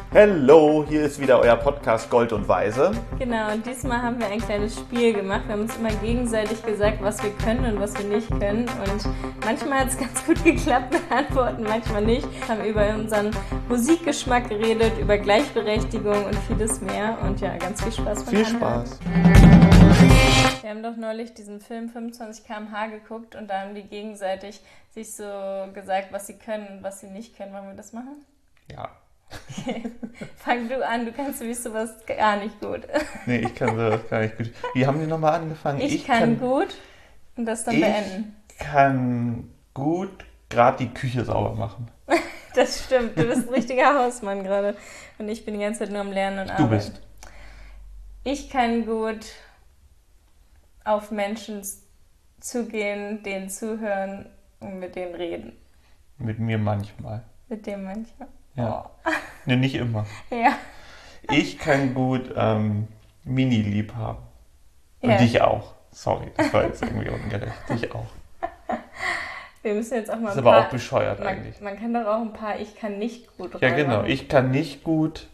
Hallo, hier ist wieder euer Podcast Gold und Weise. Genau, und diesmal haben wir ein kleines Spiel gemacht. Wir haben uns immer gegenseitig gesagt, was wir können und was wir nicht können. Und manchmal hat es ganz gut geklappt mit Antworten, manchmal nicht. Wir haben über unseren Musikgeschmack geredet, über Gleichberechtigung und vieles mehr. Und ja, ganz viel Spaß beim Viel Anhören. Spaß. Wir haben doch neulich diesen Film 25 km/h geguckt und da haben die gegenseitig sich so gesagt, was sie können und was sie nicht können. Wollen wir das machen? Ja. Okay. Fang du an, du kannst sowieso sowas gar nicht gut. Nee, ich kann sowas gar nicht gut. Wie haben wir nochmal angefangen? Ich kann gut und das dann beenden. Ich kann gut gerade die Küche sauber machen. Das stimmt, du bist ein richtiger Hausmann gerade. Und ich bin die ganze Zeit nur am Lernen und Arbeiten. Du bist. Ich kann gut auf Menschen zugehen, denen zuhören und mit denen reden. Mit mir manchmal. Mit dem manchmal. Ja. Oh. Nee, nicht immer. Ja. Ich kann gut Mini-lieb haben. Und Ja. dich auch. Sorry, das war jetzt irgendwie ungerecht. Dich auch. Wir müssen jetzt auch mal Das ist ein aber paar... auch bescheuert eigentlich. Man kann doch auch ein paar Ich kann nicht gut Ja, genau. reinmachen. Ich kann nicht gut...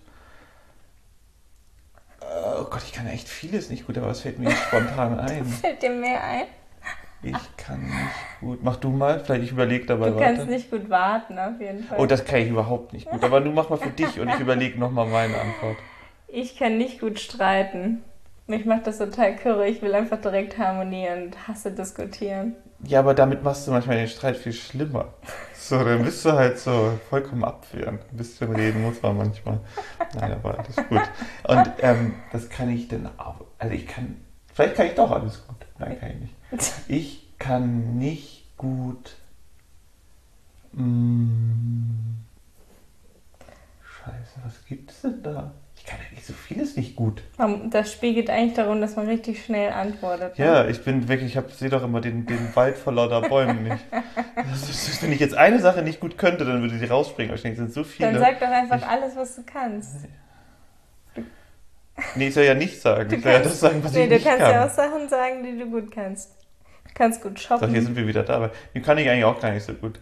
Oh Gott, ich kann echt vieles nicht gut, aber was fällt mir jetzt spontan ein? Fällt dir mehr ein? Ich kann nicht gut. Mach du mal, vielleicht ich überlege dabei Du weiter. kannst nicht gut warten, auf jeden Fall. Oh, das kann ich überhaupt nicht gut. Aber du mach mal für dich und ich überlege nochmal meine Antwort. Ich kann nicht gut streiten. Mich macht das total kirre. Ich will einfach direkt harmonieren und hasse diskutieren. Ja, aber damit machst du manchmal den Streit viel schlimmer. So, dann bist du halt so vollkommen abwehrend. Ein bisschen reden muss man manchmal. Nein, aber alles gut. Und das kann ich denn auch. Also vielleicht kann ich doch alles gut. Nein, kann ich nicht. Ich kann nicht gut. Scheiße, was gibt es denn da? Ich kann ja nicht so vieles nicht gut. Das spiegelt eigentlich darum, dass man richtig schnell antwortet. Ne? Ja, ich bin wirklich, sehe doch immer den Wald vor lauter Bäumen nicht. Wenn ich jetzt eine Sache nicht gut könnte, dann würde sie rausspringen. Wahrscheinlich sind so viele. Dann sag doch einfach alles, was du kannst. Nee, ich soll ja nicht sagen. Ich soll ja das sagen, was ich nicht kann. Du kannst ja auch Sachen sagen, die du gut kannst. Du kannst gut shoppen. So, hier sind wir wieder da. Aber die kann ich eigentlich auch gar nicht so gut.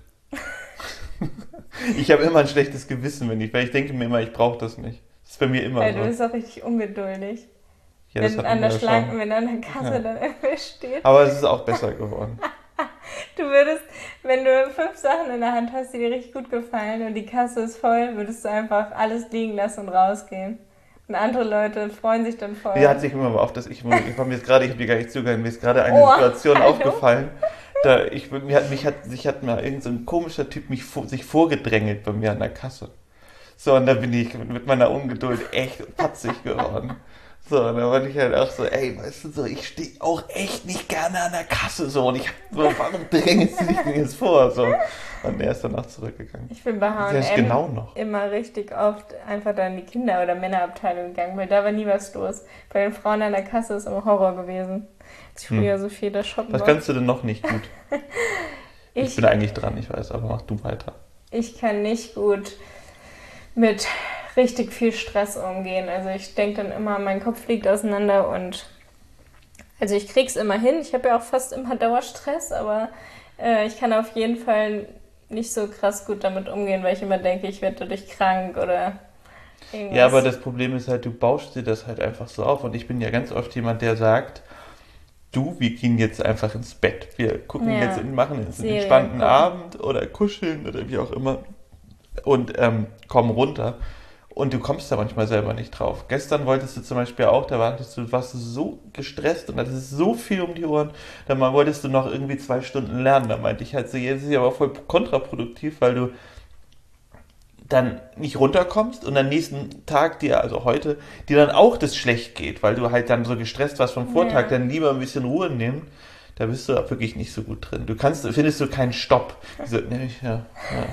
Ich habe immer ein schlechtes Gewissen, weil ich denke mir immer, ich brauche das nicht. Das ist bei mir immer Weil so. du bist auch richtig ungeduldig. Ja, das wenn hat an man der ja Schlange, schon. wenn an der Kasse Ja. dann irgendwer steht. Aber es ist auch besser geworden. Du würdest, wenn du 5 Sachen in der Hand hast, die dir richtig gut gefallen und die Kasse ist voll, würdest du einfach alles liegen lassen und rausgehen. Und andere Leute freuen sich dann voll. Ja, hat sich immer aber auf, dass ich habe dir gar nicht zugehört, mir ist gerade eine Situation hallo. aufgefallen. Mich hat mal irgend so ein komischer Typ sich vorgedrängelt bei mir an der Kasse. So, und da bin ich mit meiner Ungeduld echt patzig geworden. So, und da war ich halt auch so, ey, weißt du, so, ich stehe auch echt nicht gerne an der Kasse, so, und warum drängelst du dich denn jetzt vor, so. Und er ist danach zurückgegangen. Ich bin bei Das ist H&M genau noch. immer richtig oft einfach dann in die Kinder- oder Männerabteilung gegangen, weil da war nie was los. Bei den Frauen an der Kasse ist immer Horror gewesen. Als ich früher so viel da shoppen Was war. kannst du denn noch nicht gut? Ich bin eigentlich dran, ich weiß, aber mach du weiter. Ich kann nicht gut mit richtig viel Stress umgehen. Also ich denke dann immer, mein Kopf fliegt auseinander und also ich krieg's immer hin. Ich habe ja auch fast immer Dauerstress, aber ich kann auf jeden Fall nicht so krass gut damit umgehen, weil ich immer denke, ich werde dadurch krank oder irgendwas. Ja, aber das Problem ist halt, du bauschst dir das halt einfach so auf. Und ich bin ja ganz oft jemand, der sagt, wir gehen jetzt einfach ins Bett. Wir gucken machen jetzt einen Serien entspannten gucken. Abend oder kuscheln oder wie auch immer und kommen runter. Und du kommst da manchmal selber nicht drauf. Gestern wolltest du zum Beispiel auch, warst du so gestresst und hattest so viel um die Ohren, dann wolltest du noch irgendwie 2 Stunden lernen. Da meinte ich halt so, jetzt ist ja aber voll kontraproduktiv, weil du dann nicht runterkommst und am nächsten Tag also heute, dir dann auch das schlecht geht, weil du halt dann so gestresst warst vom Vortag, dann lieber ein bisschen Ruhe nehmen. Da bist du wirklich nicht so gut drin. Findest du keinen Stopp. Ja.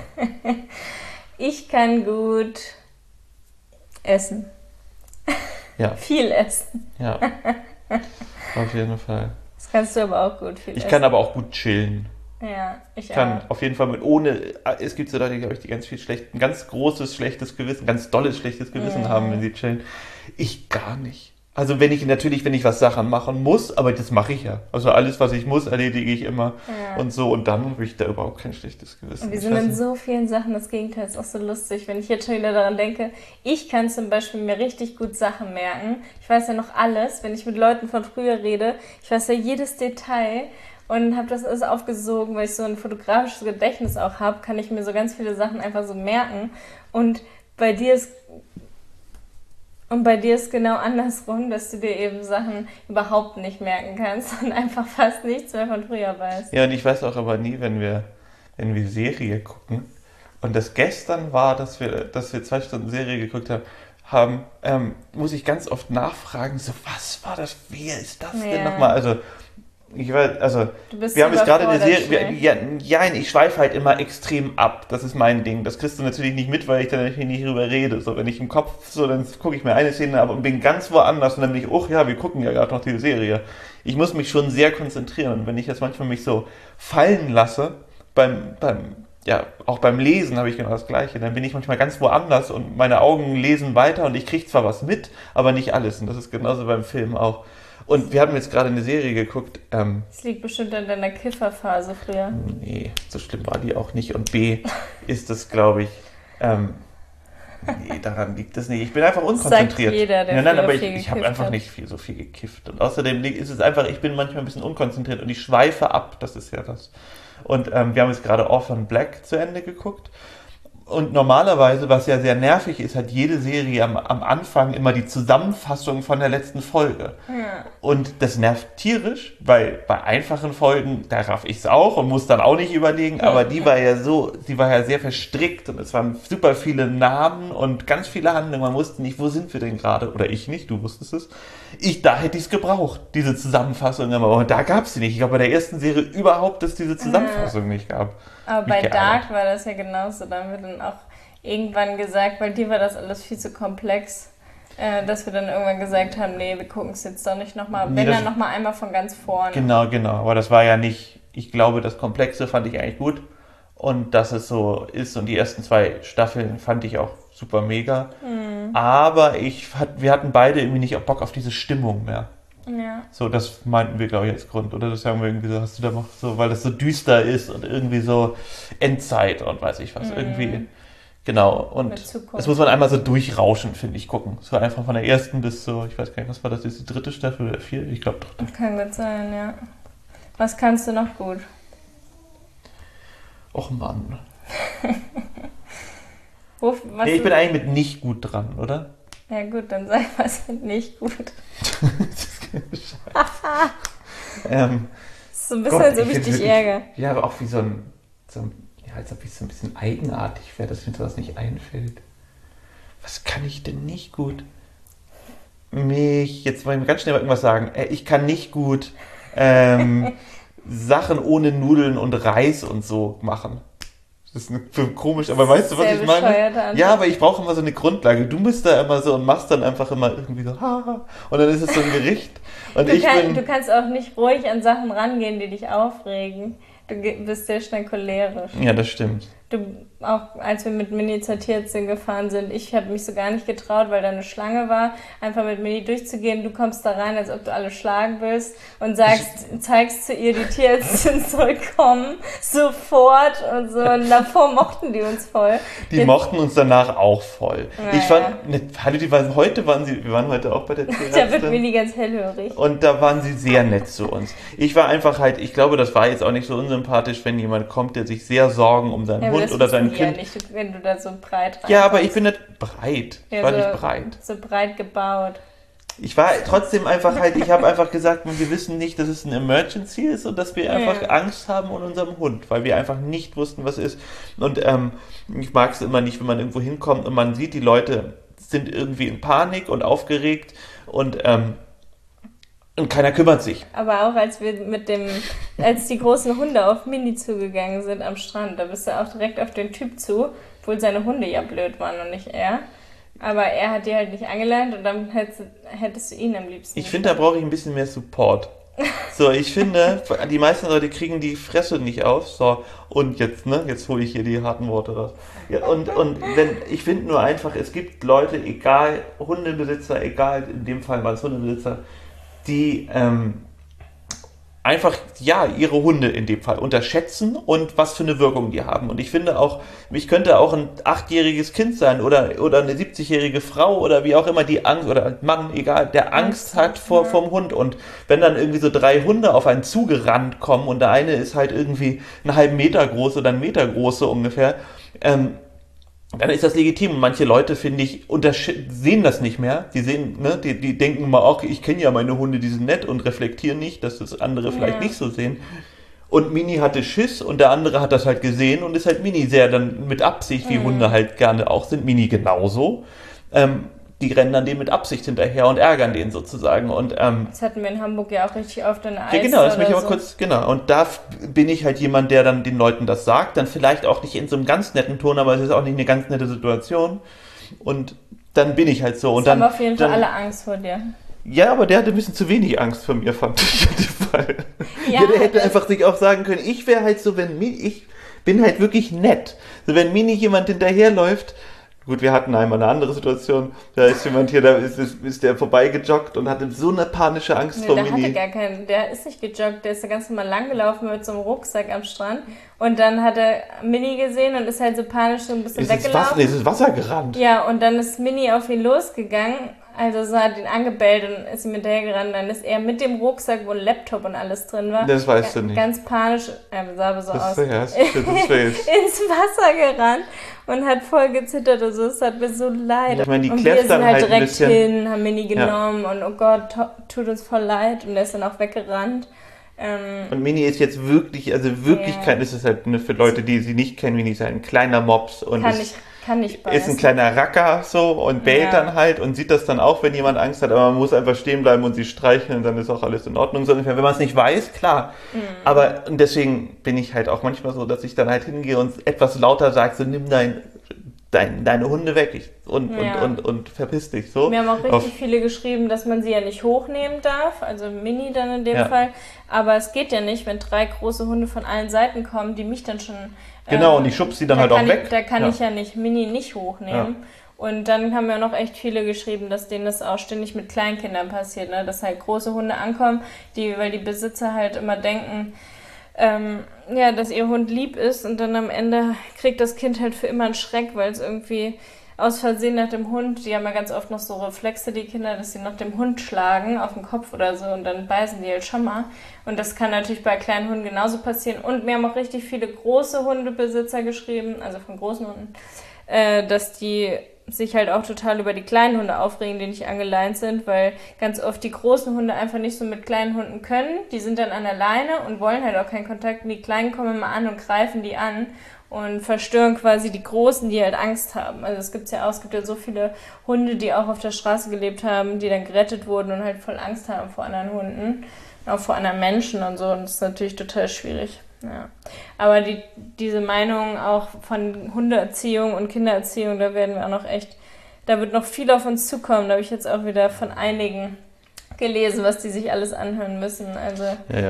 Ich kann gut essen. Ja. Viel essen. Ja. Auf jeden Fall. Das kannst du aber auch gut, viel Ich essen. kann aber auch gut chillen. Ja, ich Kann auch. auf jeden Fall es gibt so Leute, die, glaube ich, die ein ganz großes schlechtes Gewissen, ganz dolles schlechtes Gewissen haben, wenn sie chillen. Ich gar nicht. Also wenn ich was Sachen machen muss, aber das mache ich ja. Also alles, was ich muss, erledige ich immer und so. Und dann habe ich da überhaupt kein schlechtes Gewissen. Und wir sind in so vielen Sachen das Gegenteil. Das ist auch so lustig, wenn ich jetzt schon wieder daran denke. Ich kann zum Beispiel mir richtig gut Sachen merken. Ich weiß ja noch alles, wenn ich mit Leuten von früher rede. Ich weiß ja jedes Detail und habe das alles aufgesogen, weil ich so ein fotografisches Gedächtnis auch habe, kann ich mir so ganz viele Sachen einfach so merken. Und bei dir ist genau andersrum, dass du dir eben Sachen überhaupt nicht merken kannst und einfach fast nichts mehr von früher weißt. Ja, und ich weiß auch aber nie, wenn wir Serie gucken. Und das gestern war, dass wir 2 Stunden Serie geguckt haben, muss ich ganz oft nachfragen, so, was war das? Wer ist das denn nochmal? Also, Du bist wir haben jetzt gerade eine überfordert, Serie, ich schweife halt immer extrem ab. Das ist mein Ding. Das kriegst du natürlich nicht mit, weil ich dann natürlich nicht drüber rede. So, wenn ich im Kopf dann gucke ich mir eine Szene ab und bin ganz woanders und dann bin ich, oh ja, wir gucken ja gerade noch diese Serie. Ich muss mich schon sehr konzentrieren. Und wenn ich jetzt manchmal mich so fallen lasse, auch beim Lesen habe ich genau das Gleiche. Dann bin ich manchmal ganz woanders und meine Augen lesen weiter und ich kriege zwar was mit, aber nicht alles. Und das ist genauso beim Film auch. Und wir haben jetzt gerade eine Serie geguckt. Das liegt bestimmt an deiner Kifferphase früher. Nee, so schlimm war die auch nicht. Und B ist das, glaube ich, nee, daran liegt das nicht. Ich bin einfach unkonzentriert. Sagt jeder, der nein, aber viel ich habe gekifft einfach hat. nicht so viel gekifft. Und außerdem ist es einfach, ich bin manchmal ein bisschen unkonzentriert und ich schweife ab. Das ist ja das. Und wir haben jetzt gerade Orphan Black zu Ende geguckt. Und normalerweise, was ja sehr nervig ist, hat jede Serie am Anfang immer die Zusammenfassung von der letzten Folge. Ja. Und das nervt tierisch, weil bei einfachen Folgen, da raff ich es auch und muss dann auch nicht überlegen, aber die war ja sehr verstrickt und es waren super viele Namen und ganz viele Handlungen. Man wusste nicht, wo sind wir denn gerade? Oder ich nicht, du wusstest es. Da hätte ich es gebraucht, diese Zusammenfassung immer. Und da gab es sie nicht. Ich glaube, bei der ersten Serie überhaupt, dass es diese Zusammenfassung nicht gab. Aber bei Dark war das ja genauso. Da haben wir dann auch irgendwann gesagt, weil dir war das alles viel zu komplex, dass wir dann irgendwann gesagt haben, nee, wir gucken es jetzt doch nicht nochmal. Wenn dann nochmal einmal von ganz vorne. Genau. Aber das war ja nicht, ich glaube, das Komplexe fand ich eigentlich gut. Und dass es so ist. Und die ersten 2 Staffeln fand ich auch super mega. Mhm. Aber wir hatten beide irgendwie nicht Bock auf diese Stimmung mehr. Ja. So, das meinten wir, glaube ich, als Grund. Oder das haben wir irgendwie so, hast du da noch so, weil das so düster ist und irgendwie so Endzeit und weiß ich was. Irgendwie, genau. Und das muss man einmal so durchrauschen, finde ich, gucken. So einfach von der ersten bis so, ich weiß gar nicht, was war das, ist die 3. Staffel oder 4? Ich glaube doch. Kann gut sein, ja. Was kannst du noch gut? Och Mann. Nee, ich bin eigentlich mit nicht gut dran, oder? Ja gut, dann sag was nicht gut. So ein bisschen, als ob ich dich ärgere. Ja, aber auch wie als ob ich so ein bisschen eigenartig wäre, dass mir sowas nicht einfällt. Was kann ich denn nicht gut? Jetzt wollen wir ganz schnell mal irgendwas sagen. Ich kann nicht gut Sachen ohne Nudeln und Reis und so machen. Das ist komisch, aber weißt du, was ich meine? Ja, aber ich brauche immer so eine Grundlage. Du bist da immer so und machst dann einfach immer irgendwie so, haha, und dann ist es so ein Gericht. Und du kannst auch nicht ruhig an Sachen rangehen, die dich aufregen. Du bist sehr schnell cholerisch. Ja, das stimmt. Auch als wir mit Mini zur Tierärztin gefahren sind, ich habe mich so gar nicht getraut, weil da eine Schlange war, einfach mit Mini durchzugehen. Du kommst da rein, als ob du alle schlagen willst und zeigst zu ihr, die Tierärztin soll kommen, sofort und so. Und davor mochten die uns voll. Die mochten uns danach auch voll. Wir waren heute auch bei der Tierärztin. Da wird Mini ganz hellhörig. Und da waren sie sehr nett zu uns. Ich war einfach ich glaube, das war jetzt auch nicht so unsympathisch, wenn jemand kommt, der sich sehr Sorgen um seinen Hund oder sein Kind. Ja, nicht, wenn du da so breit reinkommst. Ja, aber ich bin nicht breit. Ich war nicht breit. So breit gebaut. Ich war trotzdem ich habe einfach gesagt, wir wissen nicht, dass es ein Emergency ist und dass wir einfach Angst haben um unserem Hund, weil wir einfach nicht wussten, was ist. Und ich mag es immer nicht, wenn man irgendwo hinkommt und man sieht, die Leute sind irgendwie in Panik und aufgeregt und keiner kümmert sich. Aber auch als wir als die großen Hunde auf Mini zugegangen sind am Strand, da bist du auch direkt auf den Typ zu, obwohl seine Hunde ja blöd waren und nicht er. Aber er hat die halt nicht angelernt und dann hättest du ihn am liebsten. Ich finde, da brauche ich ein bisschen mehr Support. So, ich finde, die meisten Leute kriegen die Fresse nicht auf. So, und jetzt, ne? Jetzt hole ich hier die harten Worte raus. Ja, und wenn, ich finde nur einfach, es gibt Leute, egal, Hundebesitzer, egal, in dem Fall war es Hundebesitzer, die einfach, ja, ihre Hunde in dem Fall unterschätzen und was für eine Wirkung die haben. Und ich finde auch, ich könnte auch ein 8-jähriges Kind sein oder eine 70-jährige Frau oder wie auch immer, die Angst, oder ein Mann, egal, der Angst hat vom Hund. Und wenn dann irgendwie so 3 Hunde auf einen zugerannt kommen und der eine ist halt irgendwie einen halben Meter groß oder 1 Meter groß so ungefähr, dann ist das legitim. Und manche Leute, finde ich, sehen das nicht mehr. Die sehen, ne, die denken mal auch, ich kenne ja meine Hunde, die sind nett und reflektieren nicht, dass das andere vielleicht nicht so sehen. Und Mini hatte Schiss und der andere hat das halt gesehen und ist halt Mini sehr dann mit Absicht, wie Hunde halt gerne auch sind. Mini genauso. Die rennen dann dem mit Absicht hinterher und ärgern den sozusagen. Und Das hatten wir in Hamburg ja auch richtig oft in der Eis. ja, genau, das möchte ich mal kurz, genau. Und da bin ich halt jemand, der dann den Leuten das sagt, dann vielleicht auch nicht in so einem ganz netten Ton, aber es ist auch nicht eine ganz nette Situation. Und dann bin ich halt so. Und dann haben auf jeden Fall alle Angst vor dir. Ja, aber der hatte ein bisschen zu wenig Angst vor mir, fand ich in dem Fall. Ja, der hätte einfach sich auch sagen können, ich wäre halt so, ich bin halt wirklich nett. So, wenn mir nicht jemand hinterherläuft. Gut, wir hatten einmal eine andere Situation. Da ist jemand hier, da ist der vorbeigejoggt und hatte so eine panische Angst vor Mini. Der hatte gar keinen, der ist nicht gejoggt, der ist da ganz normal langgelaufen mit so einem Rucksack am Strand. Und dann hat er Mini gesehen und ist halt so panisch so ein bisschen weggelaufen. Ist ins Wasser gerannt. Ja, und dann ist Mini auf ihn losgegangen. Also so hat ihn angebellt und ist ihm hinterhergerannt. Dann ist er mit dem Rucksack, wo ein Laptop und alles drin war. Das weißt du nicht. Ganz panisch, sah aber so aus. Das ins Wasser gerannt und hat voll gezittert und so. Es hat mir so leid. Ich meine, die und wir sind dann halt ein direkt bisschen hin, haben Mini genommen und oh Gott, tut uns voll leid. Und der ist dann auch weggerannt. Und Mini ist jetzt wirklich, also Wirklichkeit ist es halt für Leute, die sie nicht kennen, Mini ist halt ein kleiner Mops und kann nicht beißen. Ist ein kleiner Racker so und bellt dann halt und sieht das dann auch, wenn jemand Angst hat, aber man muss einfach stehen bleiben und sie streicheln und dann ist auch alles in Ordnung. So ungefähr, wenn man es nicht weiß, klar. Aber und deswegen bin ich halt auch manchmal so, dass ich dann halt hingehe und etwas lauter sage, so nimm deine Hunde weg und verpiss dich. So. Wir haben auch richtig viele geschrieben, dass man sie ja nicht hochnehmen darf, also Mini dann in dem Fall. Aber es geht ja nicht, wenn 3 große Hunde von allen Seiten kommen, die mich dann schon... Genau, und die schubst sie dann halt auch weg. Da kann ich ja nicht Mini nicht hochnehmen. Ja. Und dann haben ja noch echt viele geschrieben, dass denen das auch ständig mit Kleinkindern passiert, ne? Dass halt große Hunde ankommen, weil die Besitzer halt immer denken, dass ihr Hund lieb ist und dann am Ende kriegt das Kind halt für immer einen Schreck, weil es irgendwie aus Versehen nach dem Hund, die haben ja ganz oft noch so Reflexe, die Kinder, dass sie nach dem Hund schlagen auf den Kopf oder so und dann beißen die halt schon mal. Und das kann natürlich bei kleinen Hunden genauso passieren. Und mir haben auch richtig viele große Hundebesitzer geschrieben, also von großen Hunden, dass die sich halt auch total über die kleinen Hunde aufregen, die nicht angeleint sind, weil ganz oft die großen Hunde einfach nicht so mit kleinen Hunden können. Die sind dann an der Leine und wollen halt auch keinen Kontakt. Und die Kleinen kommen immer an und greifen die an und verstören quasi die Großen, die halt Angst haben. Also es gibt ja so viele Hunde, die auch auf der Straße gelebt haben, die dann gerettet wurden und halt voll Angst haben vor anderen Hunden, auch vor anderen Menschen und so. Und das ist natürlich total schwierig. Ja. Aber diese Meinung auch von Hundeerziehung und Kindererziehung, da werden wir auch noch da wird noch viel auf uns zukommen. Da habe ich jetzt auch wieder von einigen gelesen, was die sich alles anhören müssen. Also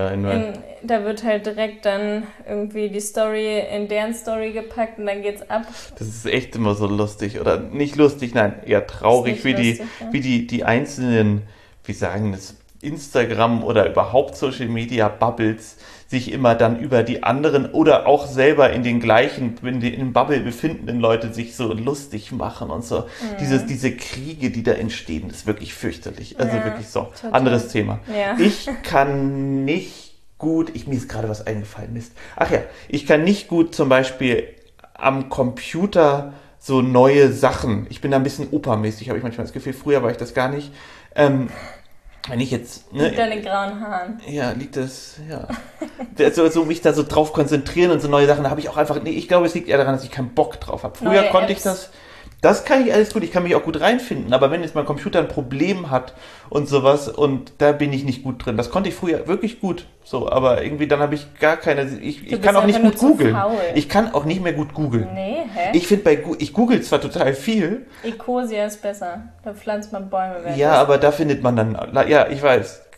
da wird halt direkt dann irgendwie die Story in deren Story gepackt und dann geht's ab. Das ist echt immer so lustig. Oder nicht lustig, nein, eher traurig, wie die einzelnen, wie sagen das, Instagram oder überhaupt Social Media Bubbles sich immer dann über die anderen oder auch selber in den gleichen, in dem Bubble befindenden Leute sich so lustig machen und so. Diese Kriege, die da entstehen, ist wirklich fürchterlich. Also wirklich so. Total. Anderes Thema. Ja. Ich kann nicht gut, mir ist gerade was eingefallen, Mist. Ach ja, ich kann nicht gut zum Beispiel am Computer so neue Sachen. Ich bin da ein bisschen opermäßig, habe ich manchmal das Gefühl. Früher war ich das gar nicht. Wenn ich jetzt... Liegt an den grauen Haaren. Ja, liegt das, ja. So mich da so drauf konzentrieren und so neue Sachen, da habe ich auch einfach... Nee, ich glaube, es liegt eher daran, dass ich keinen Bock drauf habe. Früher konnte ich das... Das kann ich alles gut, ich kann mich auch gut reinfinden, aber wenn jetzt mein Computer ein Problem hat und sowas, und da bin ich nicht gut drin. Das konnte ich früher wirklich gut, so, aber irgendwie dann habe ich gar keine, ich kann auch nicht gut googeln. Ich kann auch nicht mehr gut googeln. Nee, hä? Ich google zwar total viel. Ecosia ist besser, da pflanzt man Bäume weg. Ja, aber da findet man dann, ja, ich weiß,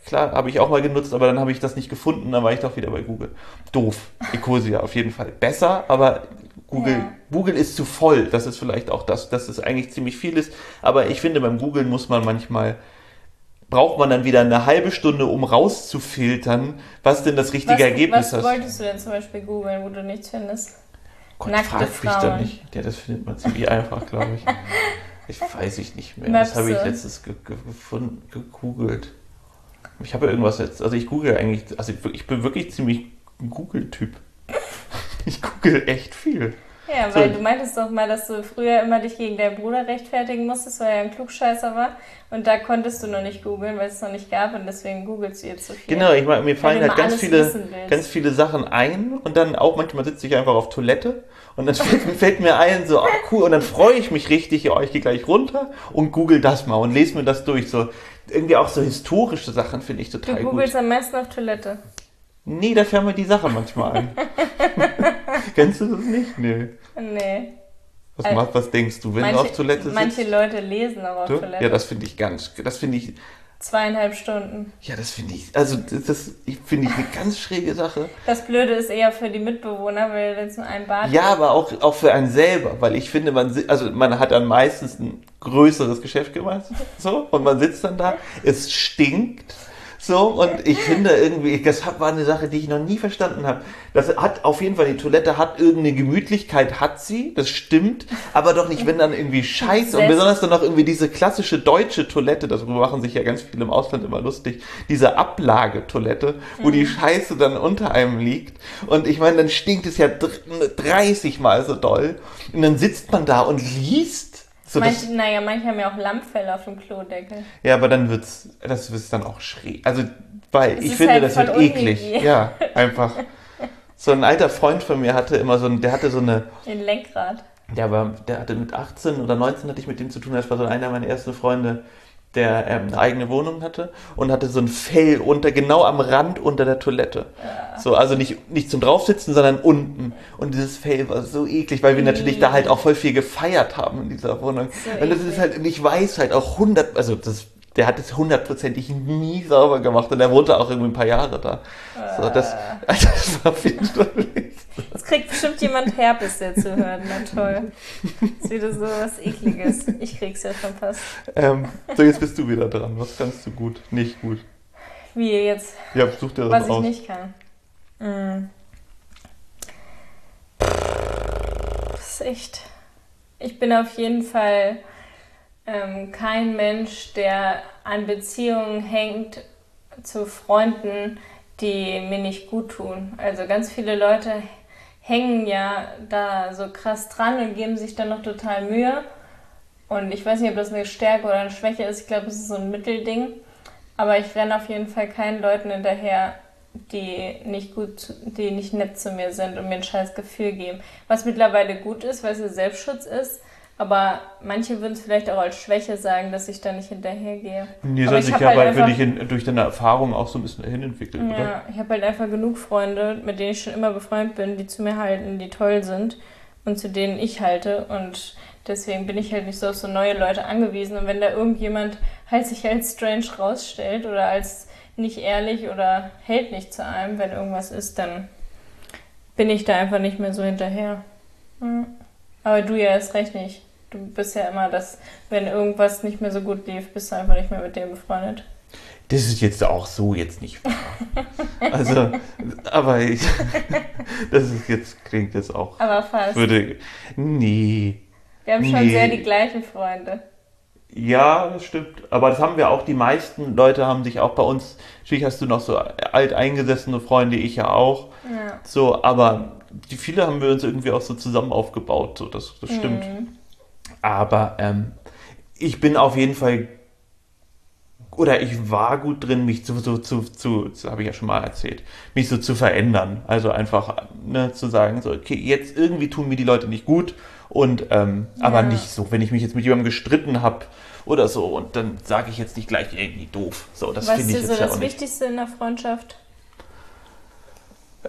klar, habe ich auch mal genutzt, aber dann habe ich das nicht gefunden, dann war ich doch wieder bei Google. Doof. Ecosia auf jeden Fall besser, aber Google ist zu voll. Das ist vielleicht auch das, dass es eigentlich ziemlich viel ist. Aber ich finde, beim Googlen braucht man dann wieder eine halbe Stunde, um rauszufiltern, was denn das richtige Ergebnis ist. Was wolltest du denn zum Beispiel googeln, wo du nichts findest? Gott, Nackte frag mich Frauen. da nicht. Ja, das findet man ziemlich einfach, glaube ich. Weiß ich nicht mehr. Möpse. Das habe ich letztens gegoogelt. Ich habe ja irgendwas jetzt, also ich google eigentlich, also ich bin wirklich ziemlich ein Google-Typ. Ich google echt viel. Ja, weil du meintest doch mal, dass du früher immer dich gegen deinen Bruder rechtfertigen musstest, weil er ein Klugscheißer war. Und da konntest du noch nicht googeln, weil es noch nicht gab und deswegen googelst du jetzt so viel. Genau, mir fallen halt ganz ganz viele Sachen ein und dann auch manchmal sitze ich einfach auf Toilette und dann fällt mir ein, so, cool, und dann freue ich mich richtig, ja, ich gehe gleich runter und google das mal und lese mir das durch. So, irgendwie auch so historische Sachen finde ich total gut. Du googelst am meisten auf Toilette. Nee, da fällt mir die Sachen manchmal ein. Kennst du das nicht? Nee. Was denkst du, wenn du auf Toilette sitzt? Manche Leute lesen aber auf Toilette. Ja, das finde ich 2,5 Stunden. Ja, das finde ich eine ganz schräge Sache. Das Blöde ist eher für die Mitbewohner, weil wenn es nur ein Bad Ja, aber auch für einen selber, weil ich finde, man hat dann meistens ein größeres Geschäft gemacht, so, und man sitzt dann da, es stinkt, so, und ich finde irgendwie, war eine Sache, die ich noch nie verstanden habe. Das hat auf jeden Fall, die Toilette hat irgendeine Gemütlichkeit, hat sie, das stimmt, aber doch nicht, wenn dann irgendwie Scheiße, und besonders dann noch irgendwie diese klassische deutsche Toilette, darüber machen sich ja ganz viele im Ausland immer lustig, diese Ablagetoilette, wo die Scheiße dann unter einem liegt, und ich meine, dann stinkt es ja 30 Mal so doll, und dann sitzt man da und liest. So, manche haben ja auch Lammfelle auf dem Klodeckel. Ja, aber dann das wird dann auch schräg. Also, weil das ich finde, halt das wird eklig. Ja, einfach. So ein alter Freund von mir hatte immer ein Lenkrad. Der hatte mit 18 oder 19 hatte ich mit dem zu tun. Das war so einer meiner ersten Freunde, der eine eigene Wohnung hatte und hatte so ein Fell genau am Rand unter der Toilette. Ja. So, also nicht zum Draufsitzen, sondern unten. Und dieses Fell war so eklig, weil wir natürlich da halt auch voll viel gefeiert haben in dieser Wohnung. So und das ist halt, ich weiß halt auch der hat es 100%ig nie sauber gemacht und der wohnte auch irgendwie ein paar Jahre da. So, das war auf jeden Fall. Das kriegt bestimmt jemand Herpes, der zuhört. Na toll. Das ist wieder so was Ekliges. Ich krieg's ja schon fast. So, jetzt bist du wieder dran. Was kannst du gut? Nicht gut. Wie jetzt? Ja, such dir das was aus. Was ich nicht kann. Das ist echt... Ich bin auf jeden Fall kein Mensch, der an Beziehungen hängt zu Freunden, die mir nicht gut tun. Also ganz viele Leute hängen ja da so krass dran und geben sich dann noch total Mühe. Und ich weiß nicht, ob das eine Stärke oder eine Schwäche ist. Ich glaube, es ist so ein Mittelding. Aber ich renne auf jeden Fall keinen Leuten hinterher, die nicht nett zu mir sind und mir ein scheiß Gefühl geben. Was mittlerweile gut ist, weil es ein Selbstschutz ist. Aber manche würden es vielleicht auch als Schwäche sagen, dass ich da nicht hinterhergehe. Nee, soll sich ja halt wirklich durch deine Erfahrung auch so ein bisschen dahin entwickeln, ja, oder? Ja, ich habe halt einfach genug Freunde, mit denen ich schon immer befreundet bin, die zu mir halten, die toll sind und zu denen ich halte. Und deswegen bin ich halt nicht so auf so neue Leute angewiesen. Und wenn da irgendjemand halt sich als strange rausstellt oder als nicht ehrlich oder hält nicht zu einem, wenn irgendwas ist, dann bin ich da einfach nicht mehr so hinterher. Ja. Aber du ja erst recht nicht. Du bist ja immer wenn irgendwas nicht mehr so gut lief, bist du einfach nicht mehr mit dem befreundet. Das ist jetzt auch so jetzt nicht wahr. Also, aber klingt jetzt auch. Aber fast. Nee. Wir haben schon sehr die gleichen Freunde. Ja, das stimmt. Aber das haben wir auch. Die meisten Leute haben sich auch bei uns, natürlich hast du noch so alteingesessene Freunde, ich ja auch. Ja. So, aber viele haben wir uns irgendwie auch so zusammen aufgebaut. So, das stimmt. Aber ich bin auf jeden Fall, oder ich war gut drin, mich das habe ich ja schon mal erzählt, mich so zu verändern. Also einfach zu sagen, so, okay, jetzt irgendwie tun mir die Leute nicht gut und aber nicht so, wenn ich mich jetzt mit jemandem gestritten habe oder so und dann sage ich jetzt nicht gleich irgendwie doof. So, das finde ich jetzt ja auch nicht. Was ist so das Wichtigste in der Freundschaft?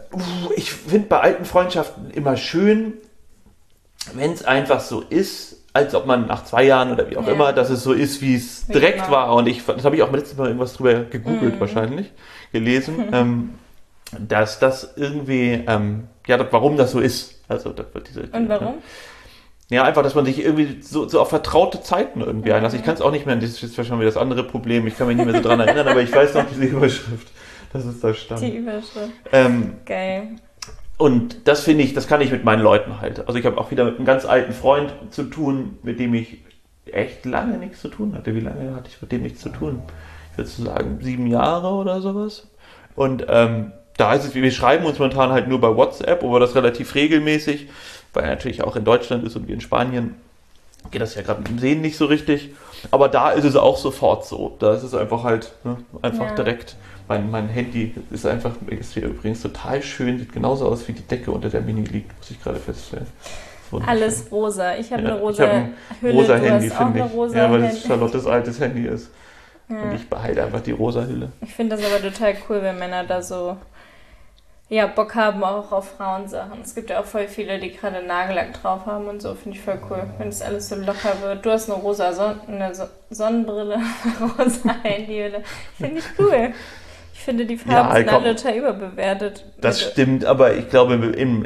Ich finde bei alten Freundschaften immer schön, wenn es einfach so ist, als ob man nach 2 Jahren oder wie auch immer, dass es so ist, wie es direkt war. Und das habe ich auch letztes Mal irgendwas drüber gegoogelt wahrscheinlich, gelesen, dass das irgendwie, warum das so ist. Also, Und warum? Ja, einfach, dass man sich irgendwie so auf vertraute Zeiten irgendwie einlässt. Ich kann es auch nicht mehr, das ist jetzt schon wieder das andere Problem, ich kann mich nicht mehr so dran erinnern, aber ich weiß noch diese Überschrift, dass es da stand. Die Überschrift. Geil. Und das finde ich, das kann ich mit meinen Leuten halt. Also ich habe auch wieder mit einem ganz alten Freund zu tun, mit dem ich echt lange nichts zu tun hatte. Wie lange hatte ich mit dem nichts zu tun? Ich würde sagen 7 Jahre oder sowas. Und da ist es, wir schreiben uns momentan halt nur bei WhatsApp, aber das relativ regelmäßig, weil er natürlich auch in Deutschland ist und wir in Spanien geht das ja gerade mit dem Sehen nicht so richtig. Aber da ist es auch sofort so. Da ist es einfach halt direkt. Mein Handy ist hier übrigens total schön, sieht genauso aus wie die Decke unter der Mini liegt, muss ich gerade feststellen. Alles rosa. Ich habe eine rosa Hülle. Rosa Handy, finde ich. Rosa weil das Charlottes altes Handy ist. Ja. Und ich behalte einfach die rosa Hülle. Ich finde das aber total cool, wenn Männer da so Bock haben auch auf Frauensachen. Es gibt ja auch voll viele, die gerade Nagellack drauf haben und so. Finde ich voll cool, wenn das alles so locker wird. Du hast eine rosa Sonnenbrille, rosa Handyhülle. Finde ich cool. Ich finde, die Farben sind alle total überbewertet. Das stimmt, aber ich glaube,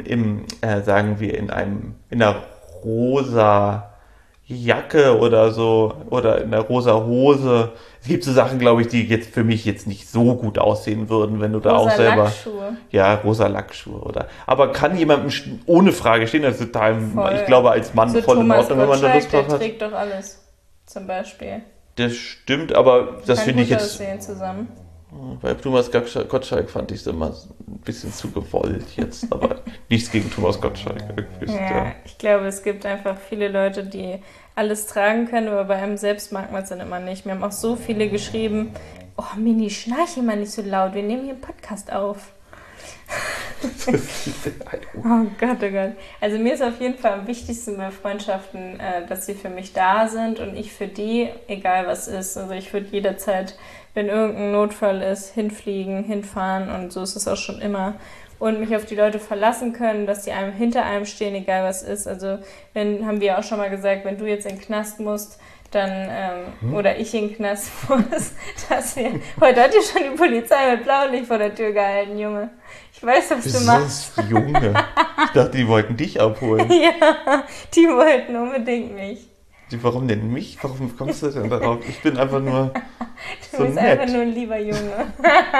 sagen wir, in einer rosa Jacke oder so, oder in einer rosa Hose. Es gibt so Sachen, glaube ich, die jetzt für mich jetzt nicht so gut aussehen würden, wenn du da auch selber... Lackschuhe. Ja, rosa Lackschuhe, oder... Aber kann jemandem ohne Frage stehen, das ist total, ich glaube, als Mann so voll in Ordnung, wenn man da Lust drauf hat. Der trägt doch alles, zum Beispiel. Das stimmt, aber das finde ich jetzt... Zusammen. Bei Thomas Gottschalk fand ich es immer ein bisschen zu gewollt jetzt, aber nichts gegen Thomas Gottschalk. Ich glaube, es gibt einfach viele Leute, die alles tragen können, aber bei einem selbst mag man es dann immer nicht. Mir haben auch so viele geschrieben, oh Mini, schnarch immer nicht so laut, wir nehmen hier einen Podcast auf. Oh Gott, oh Gott. Also mir ist auf jeden Fall am wichtigsten bei Freundschaften, dass sie für mich da sind und ich für die, egal was ist. Also ich würde jederzeit, wenn irgendein Notfall ist, hinfliegen, hinfahren und so ist es auch schon immer. Und mich auf die Leute verlassen können, dass die hinter einem stehen, egal was ist. Also haben wir auch schon mal gesagt, wenn du jetzt in den Knast musst, dann, oder ich in den Knast muss, dass wir, heute hat ja schon die Polizei mit Blaulicht vor der Tür gehalten, Junge. Ich weiß, was du machst. Junge. Ich dachte, die wollten dich abholen. Ja, die wollten unbedingt mich. Warum denn mich? Warum kommst du denn darauf? Ich bin einfach nur Du bist einfach nur ein lieber Junge.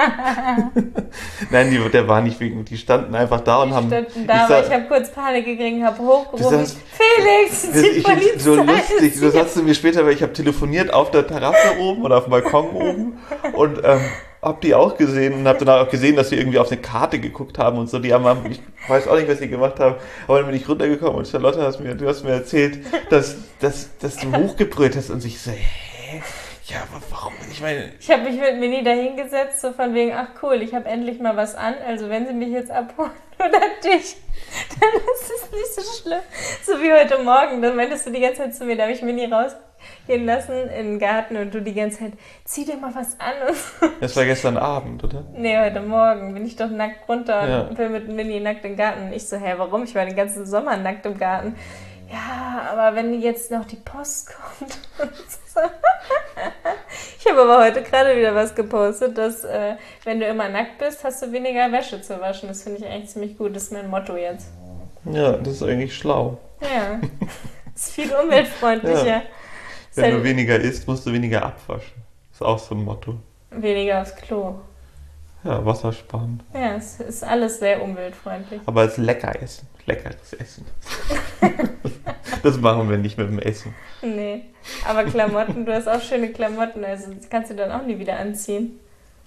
Nein, der war nicht wegen, die standen einfach da und haben... aber ich habe kurz Panik gekriegt, habe hochgerufen, Felix, die Polizei so lustig, das hast du mir später, weil ich habe telefoniert auf der Terrasse oben oder auf dem Balkon oben und hab die auch gesehen und hab dann auch gesehen, dass sie irgendwie auf eine Karte geguckt haben und so. Die haben, ich weiß auch nicht, was sie gemacht haben, aber dann bin ich runtergekommen und Charlotte, du hast mir erzählt, dass du hochgebrüllt hast und ich so, hä? Ja, aber warum? Ich meine... Ich habe mich mit Mini dahingesetzt, so von wegen, ach cool, ich habe endlich mal was an, also wenn sie mich jetzt abholen oder dich, dann ist es nicht so schlimm. So wie heute Morgen, dann meintest du die ganze Zeit zu mir, da habe ich Mini rausgehen lassen in den Garten und du die ganze Zeit, zieh dir mal was an. Und so. Das war gestern Abend, oder? Nee, heute Morgen bin ich doch nackt runter und bin mit Mini nackt im Garten. Und ich so, warum? Ich war den ganzen Sommer nackt im Garten. Ja, aber wenn jetzt noch die Post kommt und so. Ich habe aber heute gerade wieder was gepostet, dass wenn du immer nackt bist, hast du weniger Wäsche zu waschen. Das finde ich eigentlich ziemlich gut. Das ist mein Motto jetzt. Ja, das ist eigentlich schlau. Ja, das ist viel umweltfreundlicher. Ja. Wenn du weniger isst, musst du weniger abwaschen. Das ist auch so ein Motto. Weniger aufs Klo. Ja, Wasser sparen. Ja, es ist alles sehr umweltfreundlich. Aber es ist lecker essen. Leckeres Essen. Das machen wir nicht mit dem Essen. Nee, aber Klamotten, du hast auch schöne Klamotten, also das kannst du dann auch nie wieder anziehen.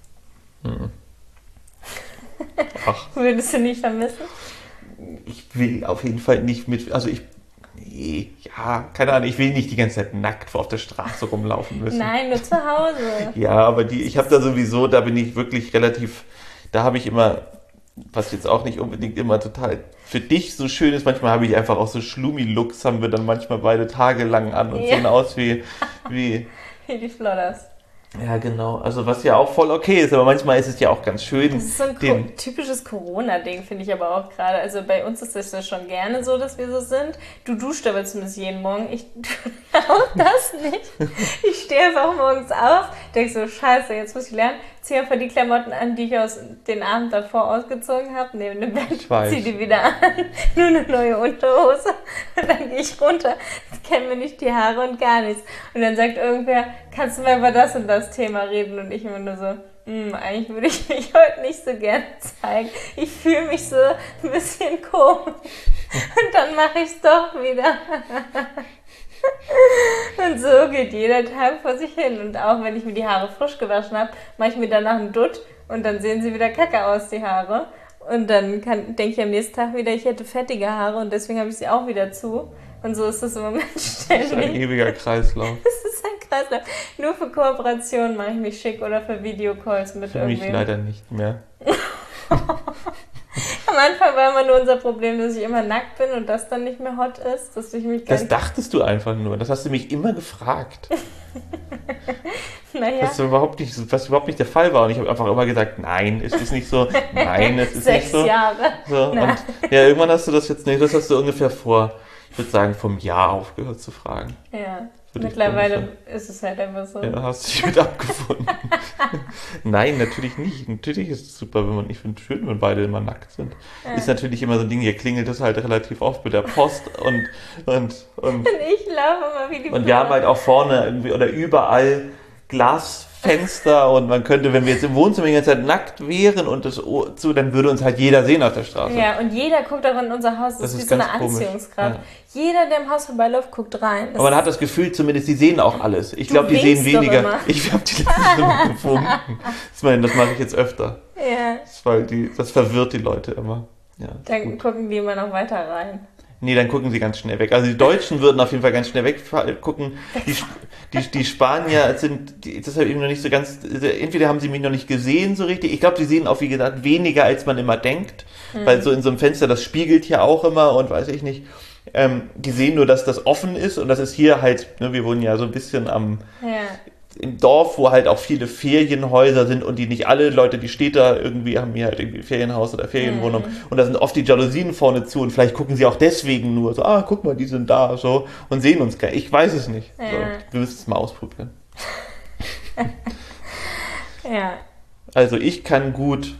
Ach. Würdest du nicht vermissen? Ich will auf jeden Fall nicht keine Ahnung, ich will nicht die ganze Zeit nackt auf der Straße rumlaufen müssen. Nein, nur zu Hause. Ja, aber ich habe da bin ich wirklich relativ, da habe ich immer, was jetzt auch nicht unbedingt immer total für dich so schön ist, manchmal habe ich einfach auch so Schlumi-Looks, haben wir dann manchmal beide tagelang an und sehen aus wie die Flodders. Ja, genau. Also was ja auch voll okay ist, aber manchmal ist es ja auch ganz schön, Das ist so ein typisches Corona-Ding, finde ich aber auch gerade. Also bei uns ist das ja schon gerne so, dass wir so sind. Du duschst aber zumindest jeden Morgen. Ich tue auch das nicht. Ich stehe einfach morgens auf, denke so, scheiße, jetzt muss ich lernen. Ziehe einfach die Klamotten an, die ich aus den Abend davor ausgezogen habe, neben dem Bett, ziehe die wieder an, nur eine neue Unterhose und dann gehe ich runter, kämme mir nicht die Haare und gar nichts. Und dann sagt irgendwer, kannst du mal über das und das Thema reden? Und ich immer nur so, eigentlich würde ich mich heute nicht so gerne zeigen. Ich fühle mich so ein bisschen komisch. Und dann mache ich es doch wieder. Und so geht jeder Tag vor sich hin. Und auch wenn ich mir die Haare frisch gewaschen habe, mache ich mir danach einen Dutt und dann sehen sie wieder kacke aus, die Haare. Und dann denke ich am nächsten Tag wieder, ich hätte fettige Haare und deswegen habe ich sie auch wieder zu. Und so ist das im Moment ständig. Das ist ein ewiger Kreislauf. Das ist ein Kreislauf. Nur für Kooperationen mache ich mich schick oder für Videocalls mit irgendwem. Für mich leider nicht mehr. Am Anfang war immer nur unser Problem, dass ich immer nackt bin und das dann nicht mehr hot ist. Dass ich mich das dachtest du einfach nur. Das hast du mich immer gefragt. Naja. Was überhaupt nicht der Fall war. Und ich habe einfach immer gesagt, nein, es ist nicht so. Nein, es ist 6 nicht so. Jahre. So, und ja, irgendwann hast du das jetzt nicht. Das hast du ungefähr vor, ich würde sagen, vom Jahr aufgehört zu fragen. Ja. Mittlerweile ist es halt einfach so. Ja, hast dich mit abgefunden. Nein, natürlich nicht. Natürlich ist es super, ich finde es schön, wenn beide immer nackt sind. Ja. Ist natürlich immer so ein Ding, hier klingelt es halt relativ oft mit der Post und ich laufe immer wie die Und wir haben halt auch vorne irgendwie oder überall Glasfenster und man könnte, wenn wir jetzt im Wohnzimmer die ganze Zeit nackt wären und das zu, dann würde uns halt jeder sehen auf der Straße. Ja, und jeder guckt auch in unser Haus. Das ist wie so eine Anziehungskraft. Ja. Jeder, der im Haus vorbeiläuft, guckt rein. Aber man hat das Gefühl zumindest, die sehen auch alles. Ich glaube, die sehen weniger. Ich habe die letzte Mal gewunken. Das mache ich jetzt öfter. Ja. Das verwirrt die Leute immer. Ja, dann gucken die immer noch weiter rein. Nee, dann gucken sie ganz schnell weg. Also die Deutschen würden auf jeden Fall ganz schnell weggucken. Die Spanier das habe ich noch nicht so ganz, entweder haben sie mich noch nicht gesehen so richtig. Ich glaube, sie sehen auch, wie gesagt, weniger, als man immer denkt. Weil so in so einem Fenster, das spiegelt ja auch immer und weiß ich nicht. Die sehen nur, dass das offen ist und das ist hier halt, ne, wir wohnen ja so ein bisschen im Dorf, wo halt auch viele Ferienhäuser sind und die nicht alle Leute, die Städter irgendwie haben hier halt irgendwie Ferienhaus oder Ferienwohnung und da sind oft die Jalousien vorne zu und vielleicht gucken sie auch deswegen nur so, guck mal, die sind da so und sehen uns gar nicht. Ich weiß es nicht. Ja. So, wir müssen es mal ausprobieren. Ja. Also ich kann gut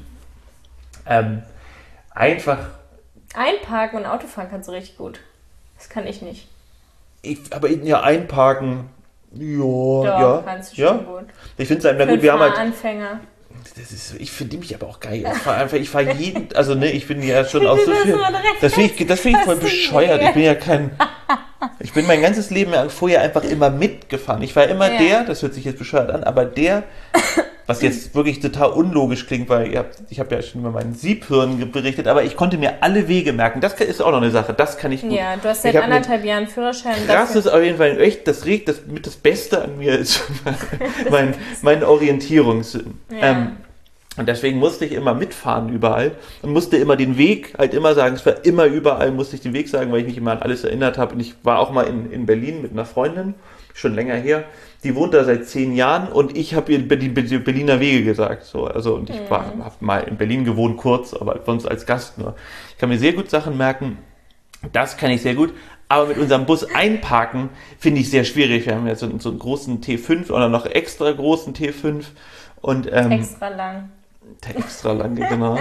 einfach einparken und Autofahren kannst du richtig gut. Das kann ich nicht. Aber einparken. Ja, kannst du schon gut. Ich finde es einfach gut, wir haben halt Anfänger. Ich finde mich aber auch geil. Ich fahre jeden, also ne, ich bin ja schon auch so viel. Das finde ich voll bescheuert. Ich bin ja ich bin mein ganzes Leben vorher einfach immer mitgefahren. Ich war immer das hört sich jetzt bescheuert an, aber was jetzt wirklich total unlogisch klingt, weil ich habe ja schon über meinen Siebhirn berichtet, aber ich konnte mir alle Wege merken. Das ist auch noch eine Sache, das kann ich gut. Ja, du hast seit 1,5 Jahren Führerschein. Das ist auf jeden Fall echt, das Beste an mir ist mein Orientierungssinn. Ja. Und deswegen musste ich immer mitfahren überall und musste immer den Weg halt immer sagen, es war immer überall, musste ich den Weg sagen, weil ich mich immer an alles erinnert habe. Und ich war auch mal in Berlin mit einer Freundin, schon länger her, die wohnt da seit 10 Jahren und ich habe ihr die Berliner Wege gesagt. So, also, und ich habe mal in Berlin gewohnt, kurz, aber sonst als Gast nur. Ich kann mir sehr gut Sachen merken, das kann ich sehr gut. Aber mit unserem Bus einparken finde ich sehr schwierig. Wir haben jetzt so einen großen T5 oder noch extra großen T5. Und, extra lang. Extra lang, genau.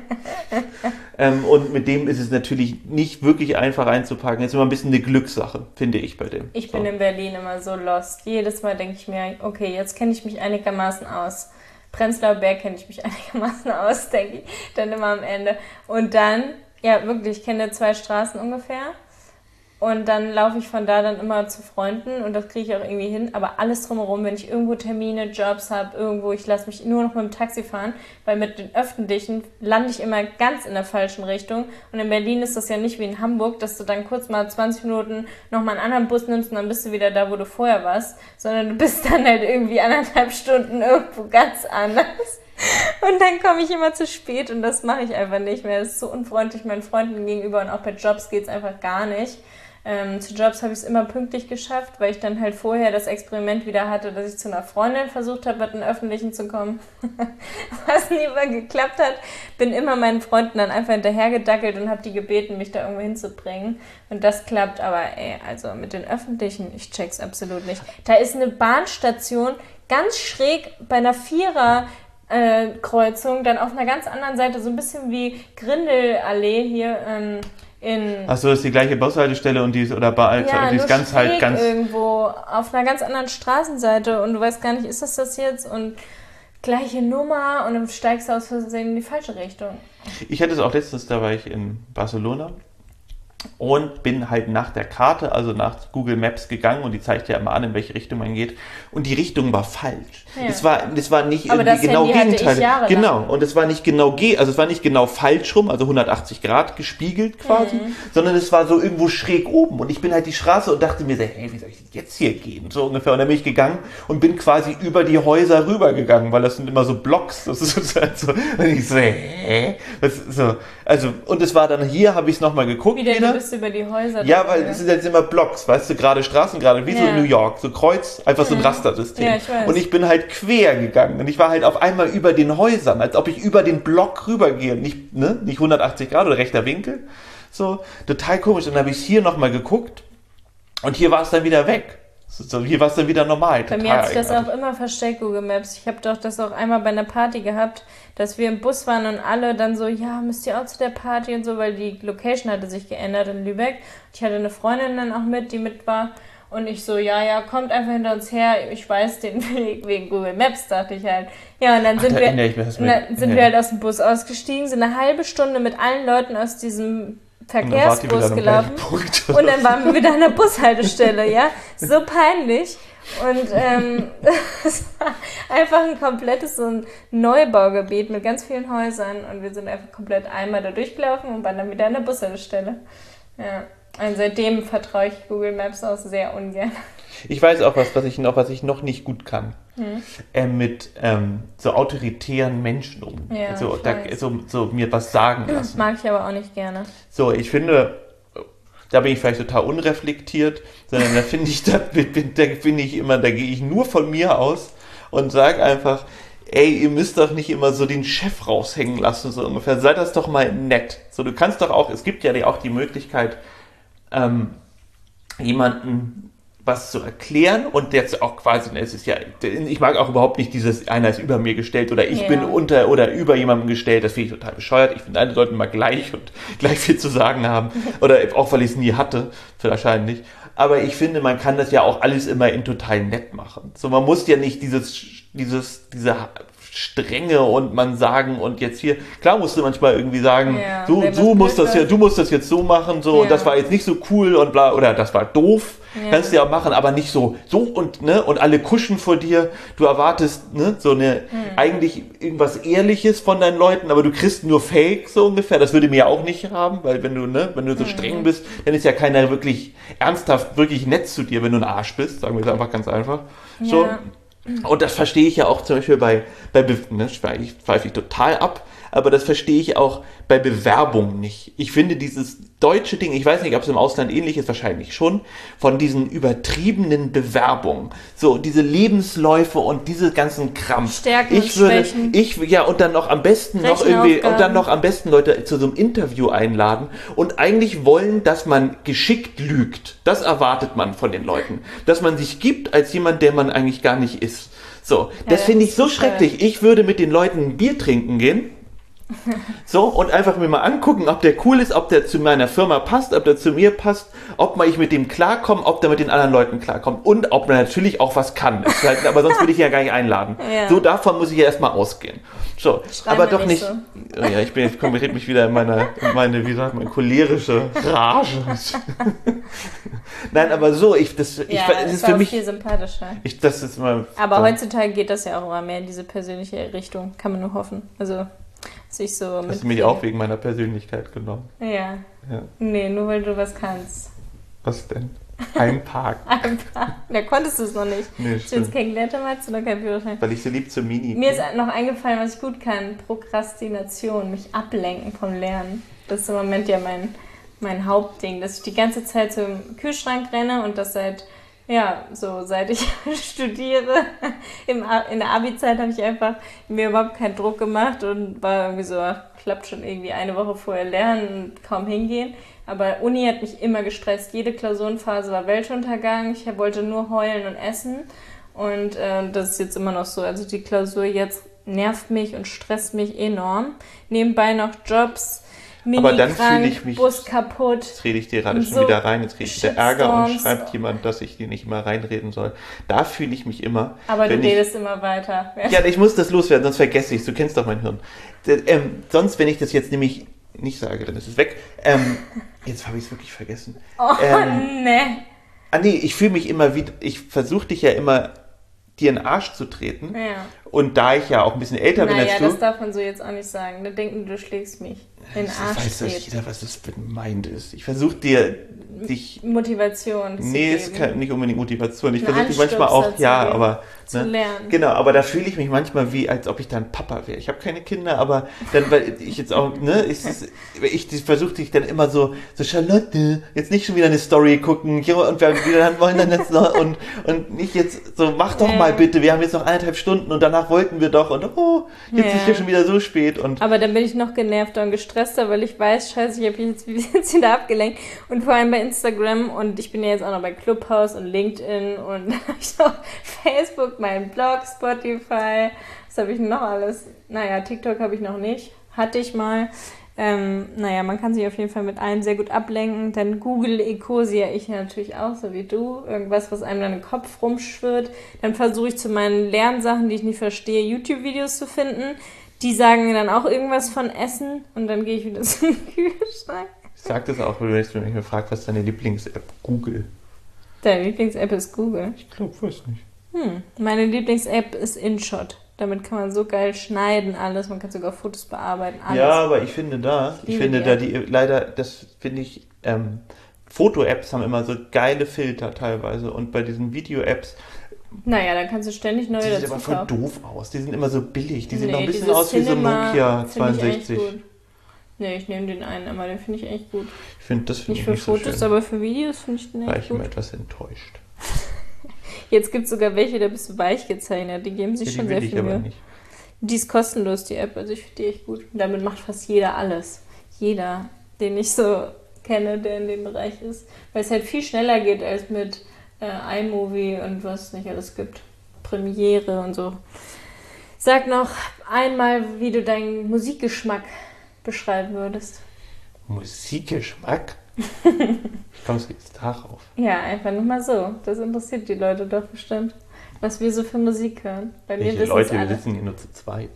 Und mit dem ist es natürlich nicht wirklich einfach einzuparken. Es ist immer ein bisschen eine Glückssache, finde ich bei dem. Ich bin in Berlin immer so lost. Jedes Mal denke ich mir, okay, jetzt kenne ich mich einigermaßen aus. Prenzlauer Berg kenne ich mich einigermaßen aus, denke ich, dann immer am Ende. Und dann, ja wirklich, ich kenne 2 Straßen ungefähr. Und dann laufe ich von da dann immer zu Freunden und das kriege ich auch irgendwie hin. Aber alles drumherum, wenn ich irgendwo Termine, Jobs habe, ich lasse mich nur noch mit dem Taxi fahren, weil mit den Öffentlichen lande ich immer ganz in der falschen Richtung. Und in Berlin ist das ja nicht wie in Hamburg, dass du dann kurz mal 20 Minuten nochmal einen anderen Bus nimmst und dann bist du wieder da, wo du vorher warst. Sondern du bist dann halt irgendwie 1,5 Stunden irgendwo ganz anders. Und dann komme ich immer zu spät und das mache ich einfach nicht mehr. Das ist so unfreundlich meinen Freunden gegenüber und auch bei Jobs geht es einfach gar nicht. Zu Jobs habe ich es immer pünktlich geschafft, weil ich dann halt vorher das Experiment wieder hatte, dass ich zu einer Freundin versucht habe, mit den Öffentlichen zu kommen, was nie mal geklappt hat. Bin immer meinen Freunden dann einfach hinterhergedackelt und habe die gebeten, mich da irgendwo hinzubringen. Und das klappt, aber also mit den Öffentlichen, ich check's absolut nicht. Da ist eine Bahnstation ganz schräg bei einer Kreuzung, dann auf einer ganz anderen Seite, so ein bisschen wie Grindelallee hier Achso, das ist die gleiche Bushaltestelle und die ist, oder ja, die ist ganz irgendwo auf einer ganz anderen Straßenseite und du weißt gar nicht, ist das jetzt und gleiche Nummer und dann steigst du aus Versehen in die falsche Richtung. Ich hatte es auch letztens, da war ich in Barcelona und bin halt nach der Karte, also nach Google Maps gegangen und die zeigt ja immer an, in welche Richtung man geht und die Richtung war falsch. Ja. Es war nicht aber irgendwie genau Gegenteil. Jahrelang. Genau, und es war nicht genau es war nicht genau falsch rum, also 180 Grad gespiegelt quasi, sondern es war so irgendwo schräg oben und ich bin halt die Straße und dachte mir so, hey, wie soll ich jetzt hier gehen? So ungefähr. Und dann bin ich gegangen und bin quasi über die Häuser rübergegangen, weil das sind immer so Blocks. Das ist halt so, und ich so, also, und es war dann hier, habe ich es nochmal geguckt. Wie denn, du bist über die Häuser? Ja, weil es sind jetzt immer Blocks, weißt du, gerade Straßen, gerade wie so in New York, so Kreuz, einfach so ein Rastersystem. Ja, ich weiß. Und ich bin halt quer gegangen und ich war halt auf einmal über den Häusern, als ob ich über den Block rübergehe, nicht 180 Grad oder rechter Winkel, so, total komisch. Und dann habe ich hier nochmal geguckt und hier war es dann wieder weg. So, hier war es dann wieder normal. Bei mir hat sich das auch immer versteckt, Google Maps. Ich habe doch das auch einmal bei einer Party gehabt, dass wir im Bus waren und alle dann so, ja, müsst ihr auch zu der Party und so, weil die Location hatte sich geändert in Lübeck. Ich hatte eine Freundin dann auch mit, die mit war. Und ich so, ja, kommt einfach hinter uns her, ich weiß den Weg wegen Google Maps, dachte ich halt. Ja, und dann sind wir halt aus dem Bus ausgestiegen, sind eine halbe Stunde mit allen Leuten aus diesem Verkehrsbus gelaufen. Und dann waren wir wieder an der Bushaltestelle, ja. So peinlich. Und es war einfach ein komplettes so ein Neubaugebiet mit ganz vielen Häusern. Und wir sind einfach komplett einmal da durchgelaufen und waren dann wieder an der Bushaltestelle. Ja. Und seitdem vertraue ich Google Maps auch sehr ungern. Ich weiß auch was ich noch nicht gut kann. Mit so autoritären Menschen umgehen. Ja, so mir was sagen lassen. Mag ich aber auch nicht gerne. So, ich finde, da bin ich vielleicht total unreflektiert, sondern da finde ich, da gehe ich nur von mir aus und sage einfach, ey, ihr müsst doch nicht immer so den Chef raushängen lassen, so ungefähr. Seid das doch mal nett. So, du kannst doch auch, es gibt ja auch die Möglichkeit, jemanden was zu erklären und jetzt auch quasi, es ist ja, ich mag auch überhaupt nicht dieses, einer ist über mir gestellt oder ich bin unter oder über jemandem gestellt, das finde ich total bescheuert. Ich finde, alle sollten mal gleich und gleich viel zu sagen haben oder auch, weil ich es nie hatte, wahrscheinlich. Aber ich finde, man kann das ja auch alles immer in total nett machen. So, man muss ja nicht diese Strenge und man sagen und jetzt hier, klar musst du manchmal irgendwie sagen, du musst das jetzt so machen, so, und das war jetzt nicht so cool und bla, oder das war doof, kannst du ja auch machen, aber nicht so und alle kuschen vor dir, du erwartest, eigentlich irgendwas Ehrliches von deinen Leuten, aber du kriegst nur Fake, so ungefähr, das würde mir ja auch nicht haben, weil wenn du so streng bist, dann ist ja keiner wirklich ernsthaft, wirklich nett zu dir, wenn du ein Arsch bist, sagen wir es einfach ganz einfach, so. Und das verstehe ich ja auch zum Beispiel ich pfeife total ab, aber das verstehe ich auch bei Bewerbungen nicht. Ich finde dieses deutsche Ding, ich weiß nicht, ob es im Ausland ähnlich ist, wahrscheinlich schon, von diesen übertriebenen Bewerbungen, so diese Lebensläufe und diese ganzen Krampf. Stärken und Schwächen. Und dann noch am besten Leute zu so einem Interview einladen und eigentlich wollen, dass man geschickt lügt. Das erwartet man von den Leuten. Dass man sich gibt als jemand, der man eigentlich gar nicht ist. So, das finde ich so schrecklich. Ich würde mit den Leuten ein Bier trinken gehen. So, und einfach mir mal angucken, ob der cool ist, ob der zu meiner Firma passt, ob der zu mir passt, ob ich mit dem klarkomme, ob der mit den anderen Leuten klarkommt und ob man natürlich auch was kann. Aber sonst würde ich ihn ja gar nicht einladen. Ja. So, davon muss ich ja erstmal ausgehen. So, aber doch nicht. So. Ja, ich rede mich wieder in meine, wie sagt man, cholerische Rage. Nein, aber so, es ist für mich viel sympathischer. Aber heutzutage geht das ja auch immer mehr in diese persönliche Richtung, kann man nur hoffen. Also sich so hast du mich auch wegen meiner Persönlichkeit genommen? Ja. Nee, nur weil du was kannst. Was denn? Einparken. Da konntest du es noch nicht. Nee, hast du jetzt kennengelernt damals? Du noch kein Führerschein? Weil ich so lieb zur Mini bin. Mir ist noch eingefallen, was ich gut kann. Prokrastination, mich ablenken vom Lernen. Das ist im Moment ja mein Hauptding, dass ich die ganze Zeit so im Kühlschrank renne und das seit ich studiere. In der Abi-Zeit habe ich einfach mir überhaupt keinen Druck gemacht und war irgendwie so, ach, klappt schon irgendwie eine Woche vorher lernen und kaum hingehen. Aber Uni hat mich immer gestresst. Jede Klausurenphase war Weltuntergang. Ich wollte nur heulen und essen. Und das ist jetzt immer noch so. Also die Klausur jetzt nervt mich und stresst mich enorm. Nebenbei noch Jobs, Aber dann fühle Mini-krank, ich mich, Bus kaputt. jetzt rede ich dir gerade Und schon so wieder rein, jetzt kriege ich wieder Ärger und Shitstorms. schreibt jemand, dass ich dir nicht immer reinreden soll. Da fühle ich mich immer. Aber du wenn ich, redest immer weiter. Ja, ich muss das loswerden, sonst vergesse ich es. Du kennst doch mein Hirn. Sonst, wenn ich das jetzt nämlich nicht sage, dann ist es weg. Jetzt habe ich es wirklich vergessen. Oh, ne. Nee, ich fühle mich immer wie, ich versuche dich ja immer dir in den Arsch zu treten. Ja. Und da ich ja auch ein bisschen älter bin als Naja, du. das darf man so jetzt auch nicht sagen. Da denken, du schlägst mich in den Arsch. Weiß doch treten. jeder, was das gemeint ist. Ich versuche dir dich. Motivation Nee, es zu ist geben. nicht unbedingt Motivation. Ich Einen versuche dich manchmal auch, Anstupser zu ja, geben, aber. zu lernen. Genau, aber da fühle ich mich manchmal wie, als ob ich dann Papa wäre. Ich habe keine Kinder, aber dann, weil ich jetzt auch, ne, ich versuche dich dann immer so Charlotte, jetzt nicht schon wieder eine Story gucken, ja, und wir wollen dann jetzt noch, und nicht jetzt so, mach doch mal bitte, wir haben jetzt noch 1,5 Stunden und danach wollten wir doch, und jetzt ist ja schon wieder so spät, und. Aber dann bin ich noch genervter und gestresster, weil ich weiß, scheiße, ich habe jetzt wieder abgelenkt. Und vor allem bei Instagram, und ich bin ja jetzt auch noch bei Clubhouse und LinkedIn und dann habe ich noch Facebook, meinen Blog, Spotify, was habe ich noch alles? Naja, TikTok habe ich noch nicht, hatte ich mal. Naja, man kann sich auf jeden Fall mit allen sehr gut ablenken. Dann Google Ecosia, ich natürlich auch, so wie du. Irgendwas, was einem dann im Kopf rumschwirrt. Dann versuche ich zu meinen Lernsachen, die ich nicht verstehe, YouTube-Videos zu finden. Die sagen mir dann auch irgendwas von Essen und dann gehe ich wieder zum Kühlschrank. Ich sag das auch, wenn du mich fragst, was ist deine Lieblings-App? Google. Deine Lieblings-App ist Google? Ich glaube, weiß nicht. Meine Lieblings-App ist InShot. Damit kann man so geil schneiden, alles. Man kann sogar Fotos bearbeiten, alles. Ja, aber ich finde leider, das finde ich, Foto-Apps haben immer so geile Filter teilweise und bei diesen Video-Apps, Naja, dann kannst du ständig neue die sehen dazu aber voll kaufen. doof aus. Die sind immer so billig. Die sehen noch ein bisschen dieses aus wie so ein Cinema Nokia finde ich echt 62. gut. Nee, ich nehme den einen, aber den finde ich echt gut. Das finde Nicht ich für nicht so Fotos, schön. aber für Videos finde ich den War echt ich immer gut. etwas enttäuscht. Jetzt gibt es sogar welche, da bist du weich gezeichnet. Die geben sich Die schon will sehr ich viel aber Mühe. nicht. Die ist kostenlos, die App. Also ich finde die echt gut. Und damit macht fast jeder alles. Jeder, den ich so kenne, der in dem Bereich ist. Weil es halt viel schneller geht als mit iMovie und was es nicht alles gibt. Premiere und so. Sag noch einmal, wie du deinen Musikgeschmack beschreiben würdest. Musikgeschmack? Ich komme jetzt darauf. Ja, einfach nur mal so. Das interessiert die Leute doch bestimmt. Was wir so für Musik hören. Bei mir Welche wissen Leute, es wir alle. sitzen hier nur zu zweit.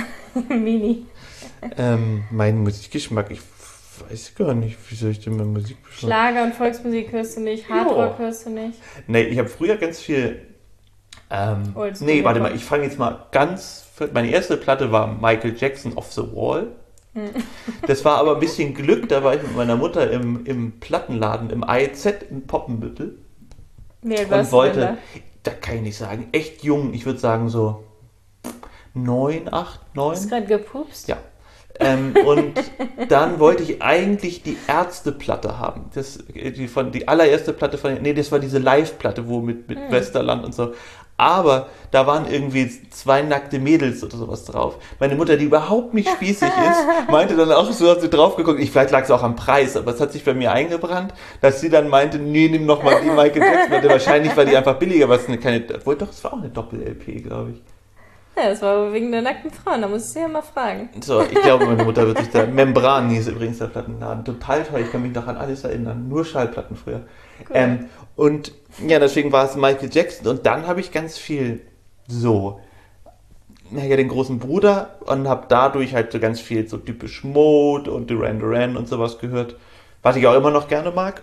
Mini. Mein Musikgeschmack, ich weiß gar nicht, wie soll ich denn meine Musik beschreiben? Schlager und Volksmusik hörst du nicht, Hardrock hörst du nicht. Nee, ich habe früher ganz viel. Oldschool Nee, warte Hip-Hop. mal, ich fange jetzt mal meine erste Platte war Michael Jackson Off the Wall. Das war aber ein bisschen Glück, da war ich mit meiner Mutter im Plattenladen im AEZ in Poppenbüttel Wie alt und warst du denn wollte, da kann ich nicht sagen, echt jung, ich würde sagen so 9, 8, 9. Hast du gerade gepupst? Ja. Und dann wollte ich eigentlich die Ärzte-Platte haben. Die allererste Platte das war diese Live-Platte, wo mit Westerland und so. Aber da waren irgendwie 2 nackte Mädels oder sowas drauf. Meine Mutter, die überhaupt nicht spießig ist, meinte dann auch so, hat sie drauf geguckt, vielleicht lag es auch am Preis, aber es hat sich bei mir eingebrannt, dass sie dann meinte, nee, nimm noch mal die Michael Jackson-Platte. Wahrscheinlich war die einfach billiger, es war auch eine Doppel-LP, glaube ich. Ja, das war aber wegen der nackten Frauen, da muss ich sie ja mal fragen. So, ich glaube, meine Mutter wird sich da. Membran hieß übrigens der Plattenladen. Total toll, ich kann mich noch an alles erinnern. Nur Schallplatten früher. Cool. Und ja, deswegen war es Michael Jackson. Und dann habe ich ganz viel den großen Bruder und habe dadurch halt so ganz viel so typisch Mode und Duran Duran und sowas gehört. Was ich auch immer noch gerne mag.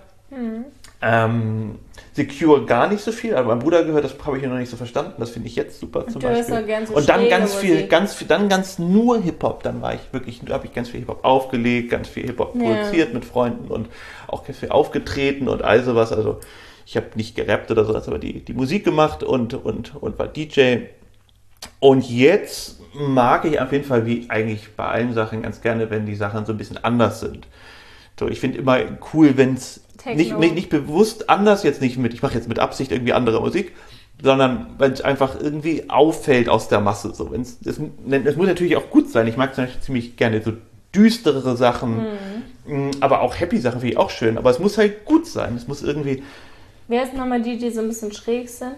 The Cure gar nicht so viel, aber mein Bruder gehört, das habe ich noch nicht so verstanden, das finde ich jetzt super zum Du hörst Beispiel. auch gern so Und dann schräge ganz viel, Musik. ganz nur Hip-Hop, dann habe ich ganz viel Hip-Hop aufgelegt, ganz viel Hip-Hop produziert mit Freunden und auch ganz viel aufgetreten und all sowas, also ich habe nicht gerappt oder sowas, aber die Musik gemacht und war DJ. Und jetzt mag ich auf jeden Fall, wie eigentlich bei allen Sachen, ganz gerne, wenn die Sachen so ein bisschen anders sind. So, ich finde immer cool, wenn es Techno. nicht bewusst anders, ich mache jetzt mit Absicht irgendwie andere Musik, sondern wenn es einfach irgendwie auffällt aus der Masse. So, es muss natürlich auch gut sein. Ich mag zum Beispiel ziemlich gerne so düsterere Sachen, aber auch happy Sachen finde ich auch schön. Aber es muss halt gut sein. Es muss irgendwie... Wer ist nochmal die so ein bisschen schräg sind?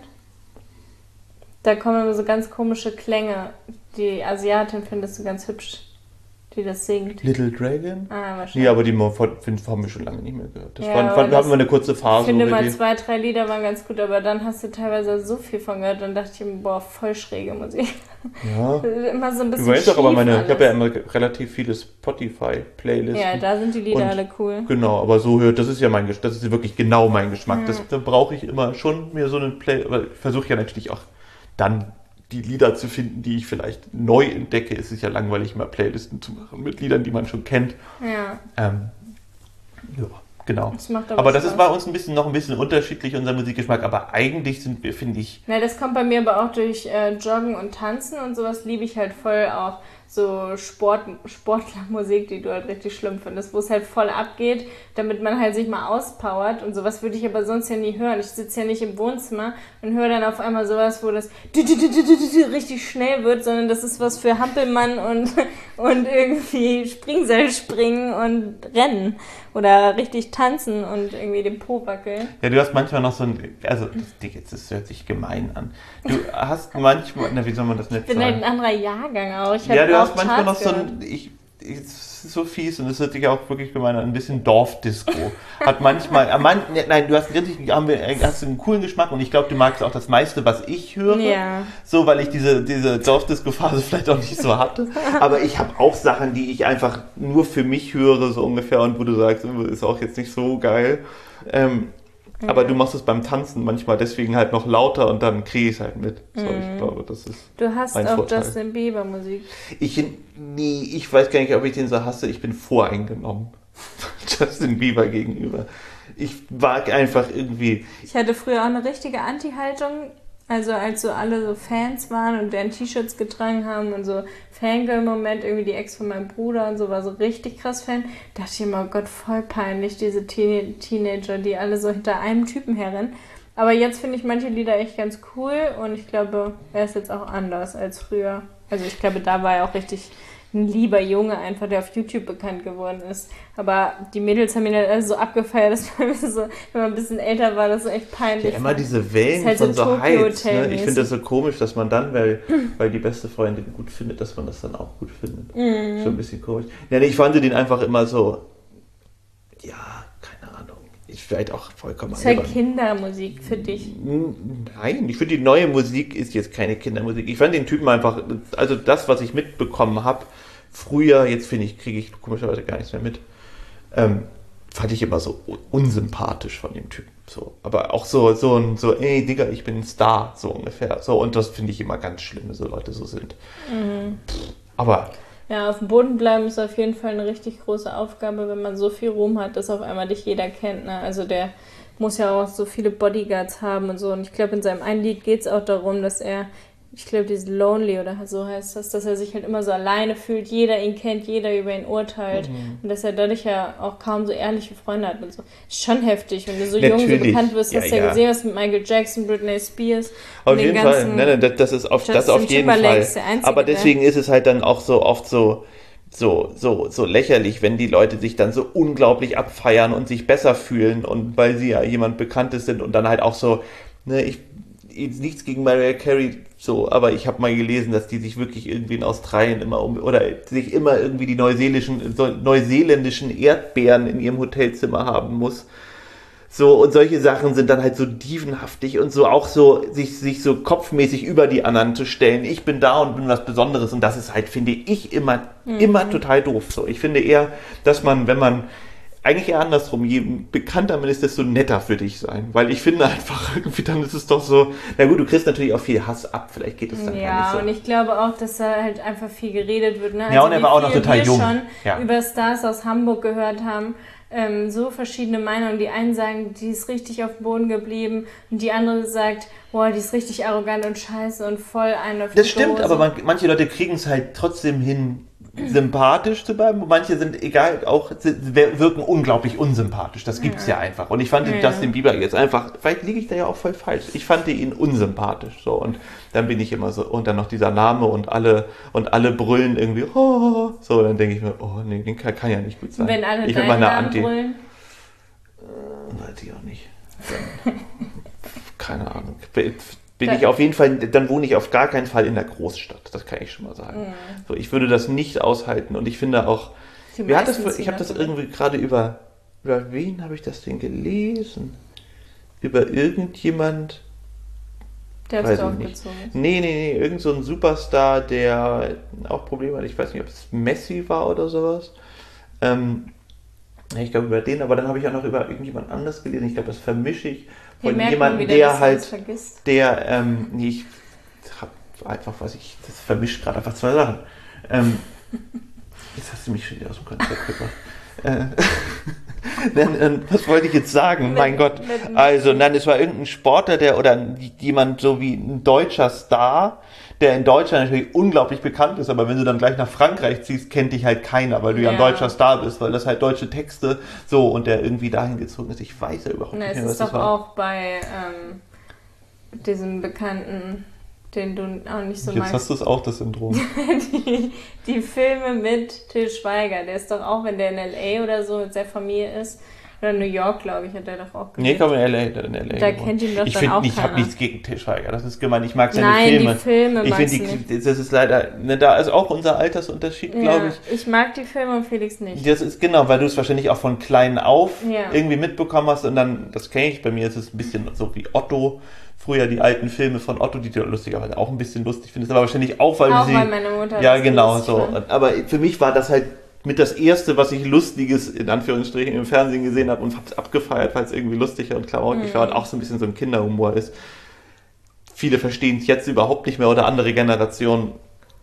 Da kommen immer so ganz komische Klänge. Die Asiatin findest du ganz hübsch, die das singt. Little Dragon? Ah, wahrscheinlich. Nee, aber die haben wir schon lange nicht mehr gehört. Ja, wir hatten mal eine kurze Phase. Ich finde mal die 2, 3 Lieder waren ganz gut, aber dann hast du teilweise so viel von gehört und dachte ich mir, boah, voll schräge Musik. Ja. Immer so ein bisschen Du weißt doch, aber alles. ich habe ja immer relativ viele Spotify-Playlists. Ja, da sind die Lieder alle cool. Genau, aber das ist ja das ist wirklich genau mein Geschmack. Da brauche ich immer schon mir so eine aber ich versuche ja natürlich auch dann die Lieder zu finden, die ich vielleicht neu entdecke. Es ist ja langweilig, mal Playlisten zu machen mit Liedern, die man schon kennt. Ja. Ja, genau. Das macht aber das Spaß. ist bei uns noch ein bisschen unterschiedlich, unser Musikgeschmack. Aber eigentlich sind wir, finde ich... Na, das kommt bei mir aber auch durch Joggen und Tanzen und sowas liebe ich halt voll auch. So Sportlermusik, die du halt richtig schlimm findest, wo es halt voll abgeht, damit man halt sich mal auspowert und sowas würde ich aber sonst ja nie hören. Ich sitze ja nicht im Wohnzimmer und höre dann auf einmal sowas, wo das richtig schnell wird, sondern das ist was für Hampelmann und irgendwie Springseil springen und rennen oder richtig tanzen und irgendwie den Po wackeln. Ja, du hast manchmal noch so das hört sich gemein an. Du hast manchmal, wie soll man das nicht sagen? Ich bin halt ein anderer Jahrgang auch. Ja, du hast manchmal noch so ein, es ist so fies und es hört sich auch wirklich gemein an, ein bisschen Dorfdisco. Hat manchmal, nein, du hast einen coolen Geschmack und ich glaube, du magst auch das meiste, was ich höre. Ja. So, weil ich diese Dorfdisco-Phase vielleicht auch nicht so hatte. Aber ich habe auch Sachen, die ich einfach nur für mich höre, so ungefähr, und wo du sagst, ist auch jetzt nicht so geil. Aber du machst es beim Tanzen manchmal deswegen halt noch lauter und dann kriege ich es halt mit. So, ich glaube, das ist Du hast mein auch Vorteil. Justin Bieber Musik. Ich weiß gar nicht, ob ich den so hasse. Ich bin voreingenommen Justin Bieber gegenüber. Ich mag einfach irgendwie... Ich hatte früher auch eine richtige Anti-Haltung. Also als so alle so Fans waren und deren T-Shirts getragen haben und so Fangirl-Moment, irgendwie die Ex von meinem Bruder und so, war so richtig krass Fan. Dachte ich immer, oh Gott, voll peinlich, diese Teenager, die alle so hinter einem Typen herrennen. Aber jetzt finde ich manche Lieder echt ganz cool und ich glaube, er ist jetzt auch anders als früher. Also ich glaube, da war er auch richtig ein lieber Junge einfach, der auf YouTube bekannt geworden ist. Aber die Mädels haben ihn halt alle so abgefeiert, dass man so, wenn man ein bisschen älter war, das so echt peinlich. Ja, immer diese Wellen halt von so Heights. Ne? Ich finde das so komisch, dass man dann, weil die beste Freundin gut findet, dass man das dann auch gut findet. Schon ein bisschen komisch. Ja, nee, ich fand den einfach immer so, ja, keine Ahnung. Ich vielleicht auch vollkommen... Das ist halt Kindermusik für dich. Nein, ich finde, die neue Musik ist jetzt keine Kindermusik. Ich fand den Typen einfach, also das, was ich mitbekommen habe, früher, jetzt kriege ich komischerweise gar nichts mehr mit, fand ich immer so unsympathisch von dem Typen. So. Aber auch so, ey, Digga, ich bin ein Star, so ungefähr. So, und das finde ich immer ganz schlimm, wenn so Leute so sind. Aber... Ja, auf dem Boden bleiben ist auf jeden Fall eine richtig große Aufgabe, wenn man so viel Ruhm hat, dass auf einmal dich jeder kennt. Ne? Also der muss ja auch so viele Bodyguards haben und so. Und ich glaube, in seinem einen Lied geht es auch darum, dass er, ich glaube, dieses Lonely oder so heißt das, dass er sich halt immer so alleine fühlt, jeder ihn kennt, jeder über ihn urteilt. Und dass er dadurch ja auch kaum so ehrliche Freunde hat und so. Ist schon heftig, wenn du so jung so bekannt wirst, hast du ja gesehen, was mit Michael Jackson, Britney Spears. Auf jeden Fall, nein, das ist auf jeden Fall. Aber deswegen ist es halt dann auch so oft so lächerlich, wenn die Leute sich dann so unglaublich abfeiern und sich besser fühlen und weil sie ja jemand Bekanntes sind und dann halt auch so, ne, nichts gegen Mariah Carey, so, aber ich habe mal gelesen, dass die sich wirklich irgendwie in Australien oder sich immer irgendwie die neuseeländischen Erdbeeren in ihrem Hotelzimmer haben muss. So, und solche Sachen sind dann halt so dievenhaftig und so auch so, sich so kopfmäßig über die anderen zu stellen. Ich bin da und bin was Besonderes und das ist halt, finde ich, immer total doof. So, ich finde eher, dass man, wenn man eigentlich eher andersrum, je bekannter man ist, desto netter für dich sein. Weil ich finde einfach, irgendwie dann ist es doch so, na gut, du kriegst natürlich auch viel Hass ab, vielleicht geht es dann gar nicht so. Ja, und ich glaube auch, dass da halt einfach viel geredet wird. Ne? Also ja, und er war auch noch total jung. Wir schon über Stars aus Hamburg gehört haben, so verschiedene Meinungen. Die einen sagen, die ist richtig auf dem Boden geblieben und die andere sagt, boah, die ist richtig arrogant und scheiße und voll eine auf die Das stimmt, aber manche Leute kriegen es halt trotzdem hin, sympathisch zu bleiben. Manche sind, egal, auch wirken unglaublich unsympathisch. Das gibt's ja einfach. Und ich fand den Justin Bieber jetzt einfach, vielleicht liege ich da ja auch voll falsch. Ich fand ihn unsympathisch. So, und dann bin ich immer so, und dann noch dieser Name und alle brüllen irgendwie, oh, so, dann denke ich mir, oh nee, den kann ja nicht gut sein. Wenn alle ich deinen Namen brüllen? Weiß ich auch nicht. Keine Ahnung. Bin ich auf jeden Fall, dann wohne ich auf gar keinen Fall in der Großstadt. Das kann ich schon mal sagen. So, ich würde das nicht aushalten. Und ich finde auch, ich habe das irgendwie gerade über wen habe ich das denn gelesen? Über irgendjemand, der aufs Dorf gezogen ist. Nee, irgend so ein Superstar, der auch Probleme hat. Ich weiß nicht, ob es Messi war oder sowas. Ich glaube über den, aber dann habe ich auch noch über irgendjemand anders gelesen. Ich glaube, das vermische ich. Von jemandem, der halt, ich habe einfach, das vermischt gerade einfach zwei Sachen. Jetzt hast du mich schon wieder aus dem Konzept gebracht. Was wollte ich jetzt sagen? Mein Gott. Also, nein, es war irgendein Sportler, oder jemand so wie ein deutscher Star, der in Deutschland natürlich unglaublich bekannt ist, aber wenn du dann gleich nach Frankreich ziehst, kennt dich halt keiner, weil du ja ein deutscher Star bist, weil das halt deutsche Texte so und der irgendwie dahin gezogen ist. Ich weiß ja überhaupt nicht mehr, was das war. Es ist doch auch bei diesem Bekannten, den du auch nicht so magst. Jetzt hast du es auch, das Syndrom. die Filme mit Til Schweiger, der ist doch auch, wenn der in L.A. oder so mit seiner Familie ist, oder New York, glaube ich, hat der doch auch gelebt. Nee, ich glaube in L.A. Da kennt ihn doch dann auch keiner. Ich habe nichts gegen Til Schweiger, das ist gemein. Ich mag seine Filme. Nein, die Filme ich finde, das ist leider, da ist auch unser Altersunterschied, glaube ich. Ich mag die Filme und Felix nicht. Das ist genau, weil du es wahrscheinlich auch von klein auf irgendwie mitbekommen hast und dann, das kenne ich, bei mir ist es ein bisschen so wie Otto. Früher die alten Filme von Otto, die du lustigerweise auch ein bisschen lustig findest, aber wahrscheinlich auch, weil meine Mutter ja, genau, so. Aber für mich war das halt mit das Erste, was ich Lustiges in Anführungsstrichen im Fernsehen gesehen habe und hab's abgefeiert, weil es irgendwie lustiger und klamaukig war und auch so ein bisschen so ein Kinderhumor ist. Viele verstehen es jetzt überhaupt nicht mehr oder andere Generationen.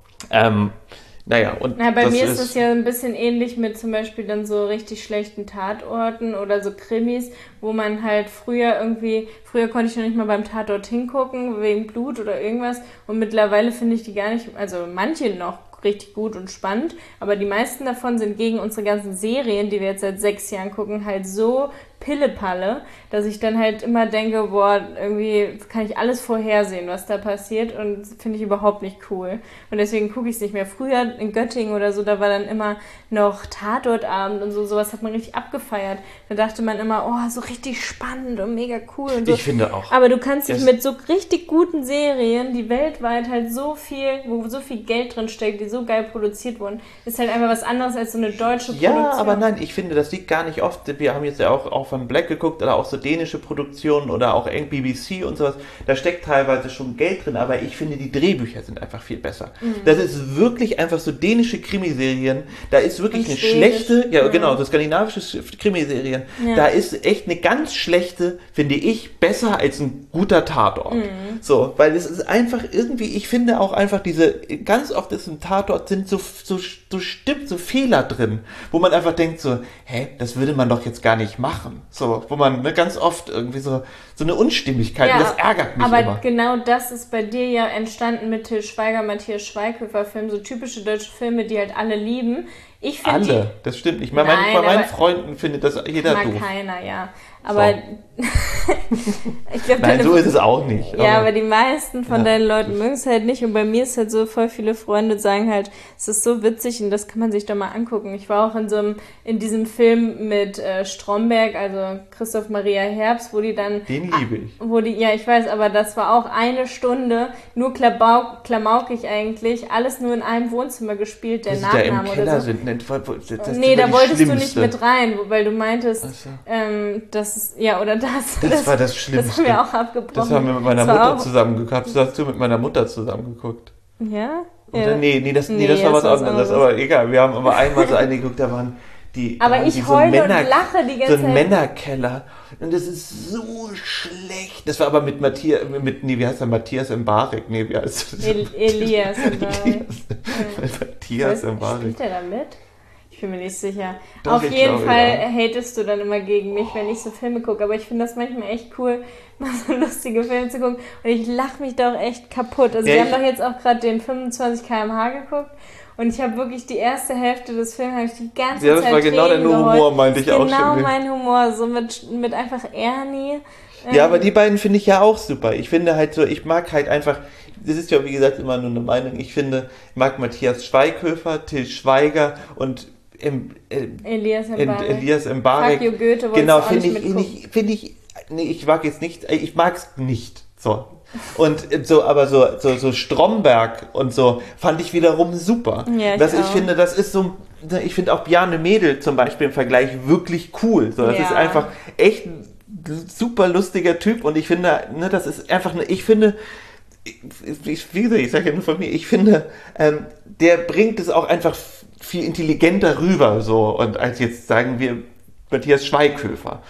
Bei mir ist es ja ein bisschen ähnlich mit zum Beispiel dann so richtig schlechten Tatorten oder so Krimis, wo man halt früher konnte ich noch nicht mal beim Tatort hingucken, wegen Blut oder irgendwas und mittlerweile finde ich die gar nicht, also manche noch richtig gut und spannend, aber die meisten davon sind gegen unsere ganzen Serien, die wir jetzt seit 6 Jahren gucken, halt so Pillepalle, dass ich dann halt immer denke, boah, irgendwie kann ich alles vorhersehen, was da passiert und finde ich überhaupt nicht cool. Und deswegen gucke ich es nicht mehr. Früher in Göttingen oder so, da war dann immer noch Tatortabend und so, sowas hat man richtig abgefeiert. Da dachte man immer, oh, so richtig spannend und mega cool und so. Ich finde auch. Aber du kannst dich mit so richtig guten Serien, die weltweit halt so viel, wo so viel Geld drin steckt, die so geil produziert wurden, ist halt einfach was anderes als so eine deutsche Produktion. Ja, aber nein, ich finde, das liegt gar nicht oft. Wir haben jetzt ja auch von Black geguckt oder auch so dänische Produktionen oder auch BBC und sowas. Da steckt teilweise schon Geld drin, aber ich finde, die Drehbücher sind einfach viel besser. Das ist wirklich einfach so dänische Krimiserien. Da ist wirklich eine schlechte, genau, so skandinavische Krimiserien. Ja. Da ist echt eine ganz schlechte, finde ich, besser als ein guter Tatort. So, weil es ist einfach irgendwie, ich finde auch einfach ganz oft ist im Tatort sind so Fehler drin, wo man einfach denkt so, das würde man doch jetzt gar nicht machen. So, wo man ganz oft irgendwie so eine Unstimmigkeit, und das ärgert mich immer. Aber genau das ist bei dir ja entstanden mit Til Schweiger, Matthias Schweighöfer Filmen, so typische deutsche Filme, die halt alle lieben. Ich finde das stimmt nicht. Bei meinen Freunden findet das jeder doof. Mag keiner, ja. Aber ich glaube, nein, so ist es auch nicht. Ja, aber die meisten von deinen Leuten mögen es halt nicht. Und bei mir ist halt so, voll viele Freunde sagen halt, es ist so witzig und das kann man sich doch mal angucken. Ich war auch in diesem Film mit Stromberg, also Christoph Maria Herbst, wo die dann... Den liebe ich. Ja, ich weiß, aber das war auch 1 Stunde, nur klamaukig eigentlich, alles nur in einem Wohnzimmer gespielt, der Nachname oder so. Nee, da wolltest du nicht mit rein, weil du meintest, das ist, oder das. Das war das Schlimmste. Das haben wir auch abgebrochen. Das haben wir mit meiner Mutter zusammengeguckt. Das hast du mit meiner Mutter zusammengeguckt. Ja? Oder? Nee, das war was anderes. Aber egal, wir haben aber einmal so eine geguckt, da waren die... Aber ich heule und lache die ganze Zeit. So ein Männerkeller. Und das ist so schlecht. Das war aber mit Matthias, wie heißt der? Matthias Mbarek. Nee, wie heißt das? Elias Mbarek. Matthias Mbarek. Spielt der da mit? Ich bin mir nicht sicher. Doch, Auf ich jeden glaube, Fall ja. hatest du dann immer gegen mich, wenn ich so Filme gucke. Aber ich finde das manchmal echt cool, mal so lustige Filme zu gucken. Und ich lache mich da auch echt kaputt. Also Ja, wir haben doch jetzt auch gerade den 25 km/h geguckt. Und ich habe wirklich die erste Hälfte des Films, habe ich die ganze Ja, das Zeit war genau Tränen dein Humor, geheult. meinte ich Das ist auch genau schon. mein Humor, so mit einfach Ernie. Ja, aber die beiden finde ich ja auch super. Ich finde halt so, ich mag halt einfach, das ist ja wie gesagt immer nur eine Meinung, ich mag Matthias Schweighöfer, Til Schweiger und Elias Mbarek. Elias Mbarek. Fuck you, Goethe, wolltest Genau, du auch nicht mitgucken. nee, ich mag jetzt nicht, ich mag's nicht. So. Und so, aber so Stromberg und so fand ich wiederum super. Ja, ich auch. finde, das ist so, ich finde auch Bjarne Mädel zum Beispiel im Vergleich wirklich cool. So, das Ja. ist einfach echt ein super lustiger Typ und ich finde, ne, das ist einfach, ich finde, wie gesagt, ich sage ja nur von mir, ich finde, der bringt es auch einfach viel intelligenter rüber, so, und als jetzt sagen wir Matthias Schweighöfer.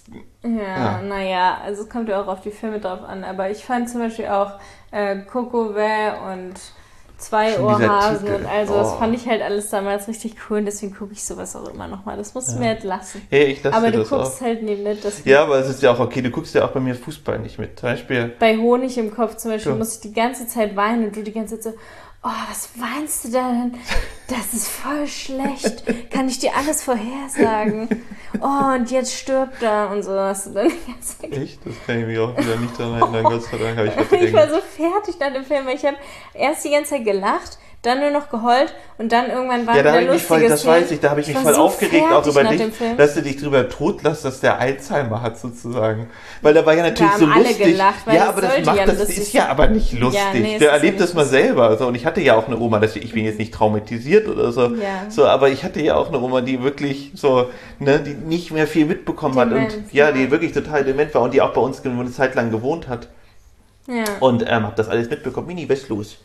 Ja, naja, also es kommt ja auch auf die Filme drauf an, aber ich fand zum Beispiel auch Coco Vert und Zwei Schon dieser Ohrhasen Titel. und also das Oh. fand ich halt alles damals richtig cool und deswegen gucke ich sowas auch immer nochmal. Das musst du mir halt lassen. Hey, ich lasse Aber dir du das guckst auch. halt nie mit. Ja, aber es ist ja auch okay, du guckst ja auch bei mir Fußball nicht mit. Zum Beispiel, Bei Honig im Kopf zum Beispiel Ja. muss ich die ganze Zeit weinen und du die ganze Zeit so, oh, was weinst du da denn? Das ist voll schlecht. Kann ich dir alles vorhersagen? Oh, und jetzt stirbt er und so. Hast du dann die ganze Zeit echt? Das kann ich mich auch wieder nicht daran erinnern, Gott sei Dank habe ich ich war verdrängt. so fertig nach dem Film, weil ich habe erst die ganze Zeit gelacht, dann nur noch geheult und dann irgendwann war Ja, da wieder habe ich mich voll, lustiges das weiß ich, da habe ich mich war voll so aufgeregt, auch fertig über nach dich, dem Film. dass du dich drüber totlässt, dass der Alzheimer hat, sozusagen. Weil da war ja natürlich Da so haben alle lustig. gelacht, weil ja, das aber das sollte macht ja das lustig ist ja sein. aber nicht lustig. Ja, nee, es Der ist erlebt ja das mal nicht selber. So, und ich hatte ja auch eine Oma, ich bin jetzt nicht traumatisiert oder so. Ja. So, aber ich hatte ja auch eine Oma, die wirklich so, ne, die nicht mehr viel mitbekommen hat Dement, und ja, ja. die wirklich total dement war und die auch bei uns eine Zeit lang gewohnt hat. Ja. Und habe das alles mitbekommen. Mini, was ist los?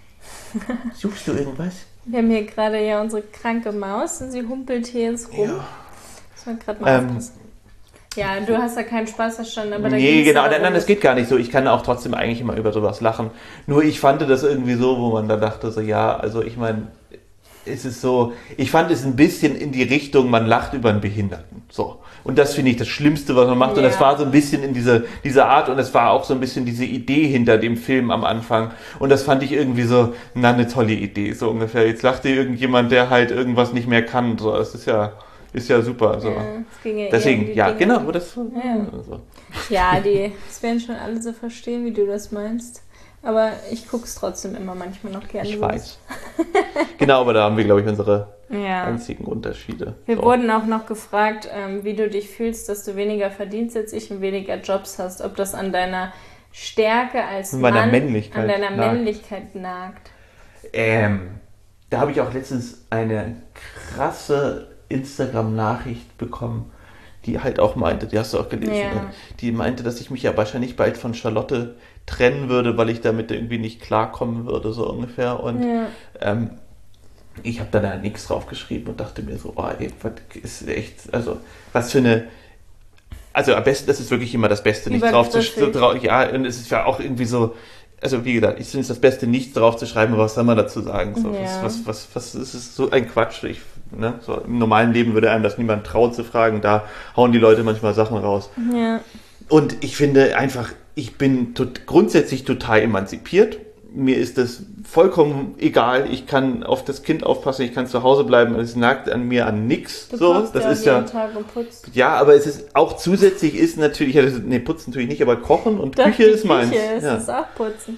Suchst du irgendwas? Wir haben hier gerade ja unsere kranke Maus und sie humpelt hier jetzt rum. Ja. Muss man gerade mal aufpassen. Ja, du hast da keinen Spaß verstanden, aber da Nee, ging's genau, ja darum, nein, das geht gar nicht so. Ich kann auch trotzdem eigentlich immer über sowas lachen. Nur ich fand das irgendwie so, wo man da dachte, so ja, also ich meine, es ist so, ich fand es ein bisschen in die Richtung, man lacht über einen Behinderten. So. Und das finde ich das Schlimmste, was man macht. Und Ja. das war so ein bisschen in diese Art und es war auch so ein bisschen diese Idee hinter dem Film am Anfang. Und das fand ich irgendwie so, na, eine tolle Idee, so ungefähr. Jetzt lacht dir irgendjemand, der halt irgendwas nicht mehr kann. So, das ist ja super. So. Ja, es ging ja eher um Deswegen, die ja, Dinge. genau, aber das Ja. so. Ja, das werden schon alle so verstehen, wie du das meinst. Aber ich gucke es trotzdem immer manchmal noch gerne. Ich sowas. weiß. Genau, aber da haben wir, glaube ich, unsere Ja. einzigen Unterschiede. Wir So. wurden auch noch gefragt, wie du dich fühlst, dass du weniger verdienst als ich und weniger Jobs hast. Ob das an deiner Stärke als An meiner Mann, Männlichkeit an deiner nagt. Männlichkeit nagt. Da habe ich auch letztens eine krasse Instagram-Nachricht bekommen, die halt auch meinte, die hast du auch gelesen, Ja. ne? Die meinte, dass ich mich ja wahrscheinlich bald von Charlotte trennen würde, weil ich damit irgendwie nicht klarkommen würde, so ungefähr. Und Ja. ich habe da nichts drauf geschrieben und dachte mir so, oh ey, was ist echt, also was für eine, also am besten, das ist wirklich immer das Beste, nichts drauf zu Übergriffig. ja, und es ist ja auch irgendwie so, also wie gesagt, ich finde es das Beste, nichts drauf zu schreiben, aber was soll man dazu sagen? So, Ja. was ist es so ein Quatsch? So, im normalen Leben würde einem das niemand trauen zu fragen, da hauen die Leute manchmal Sachen raus. Ja. Und ich finde einfach, ich bin grundsätzlich total emanzipiert. Mir ist das vollkommen egal. Ich kann auf das Kind aufpassen, ich kann zu Hause bleiben. Es nagt an mir an nichts. Du So, kochst das ja ist jeden ja, Tag und putzt. ja, aber es ist auch zusätzlich ist natürlich, ja, putzen natürlich nicht, aber Kochen und Doch, Küche die ist meins. Küche ist Ja. es auch putzen.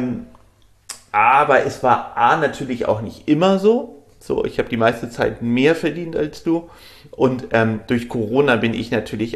Aber es war natürlich auch nicht immer so. So, ich habe die meiste Zeit mehr verdient als du. Und durch Corona bin ich natürlich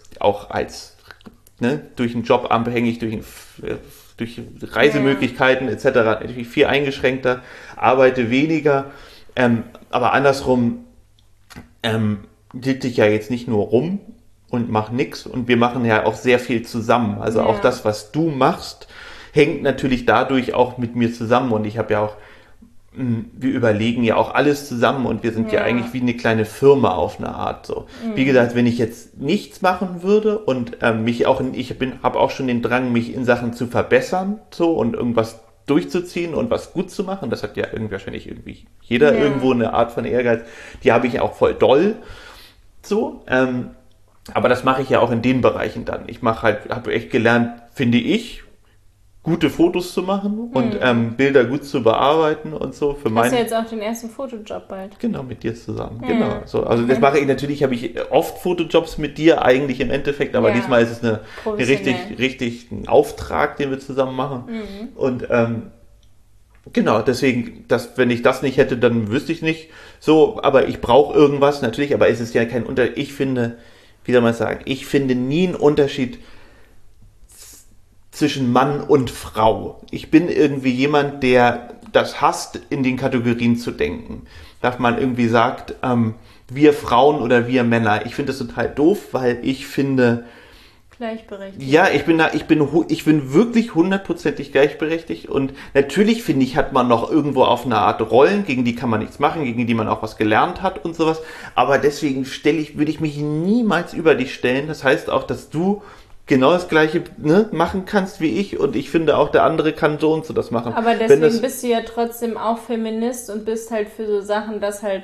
durch den Job abhängig, durch Reisemöglichkeiten etc. natürlich viel eingeschränkter, arbeite weniger. Aber andersrum sitze ich ja jetzt nicht nur rum und mache nichts. Und wir machen ja auch sehr viel zusammen. Also Ja. auch das, was du machst, hängt natürlich dadurch auch mit mir zusammen. Und ich habe ja auch, wir überlegen ja auch alles zusammen und wir sind ja Ja. eigentlich wie eine kleine Firma auf eine Art. So. Wie gesagt, wenn ich jetzt nichts machen würde und habe auch schon den Drang, mich in Sachen zu verbessern, so und irgendwas durchzuziehen und was gut zu machen. Das hat ja wahrscheinlich irgendwie jeder irgendwo eine Art von Ehrgeiz. Die habe ich auch voll doll. So. Aber das mache ich ja auch in den Bereichen dann. Ich habe echt gelernt, finde ich, gute Fotos zu machen und Bilder gut zu bearbeiten und so. Hast du jetzt auch den ersten Fotojob bald? Genau, mit dir zusammen. Genau. So, also das mache ich natürlich, habe ich oft Fotojobs mit dir eigentlich im Endeffekt, aber diesmal ist es eine richtig ein Auftrag, den wir zusammen machen. Und genau, deswegen, wenn ich das nicht hätte, dann wüsste ich nicht so, aber ich brauche irgendwas natürlich, aber es ist ja kein Unterschied. Ich finde, wie soll man sagen, ich finde nie einen Unterschied zwischen Mann und Frau. Ich bin irgendwie jemand, der das hasst, in den Kategorien zu denken. Dass man irgendwie sagt, wir Frauen oder wir Männer. Ich finde das total doof, weil ich finde... Gleichberechtigt. Ja, ich bin wirklich hundertprozentig gleichberechtigt und natürlich finde ich, hat man noch irgendwo auf eine Art Rollen, gegen die kann man nichts machen, gegen die man auch was gelernt hat und sowas. Aber deswegen würde ich mich niemals über dich stellen. Das heißt auch, dass du genau das Gleiche machen kannst wie ich und ich finde auch, der andere kann so und so das machen. Aber deswegen bist du ja trotzdem auch Feminist und bist halt für so Sachen, dass halt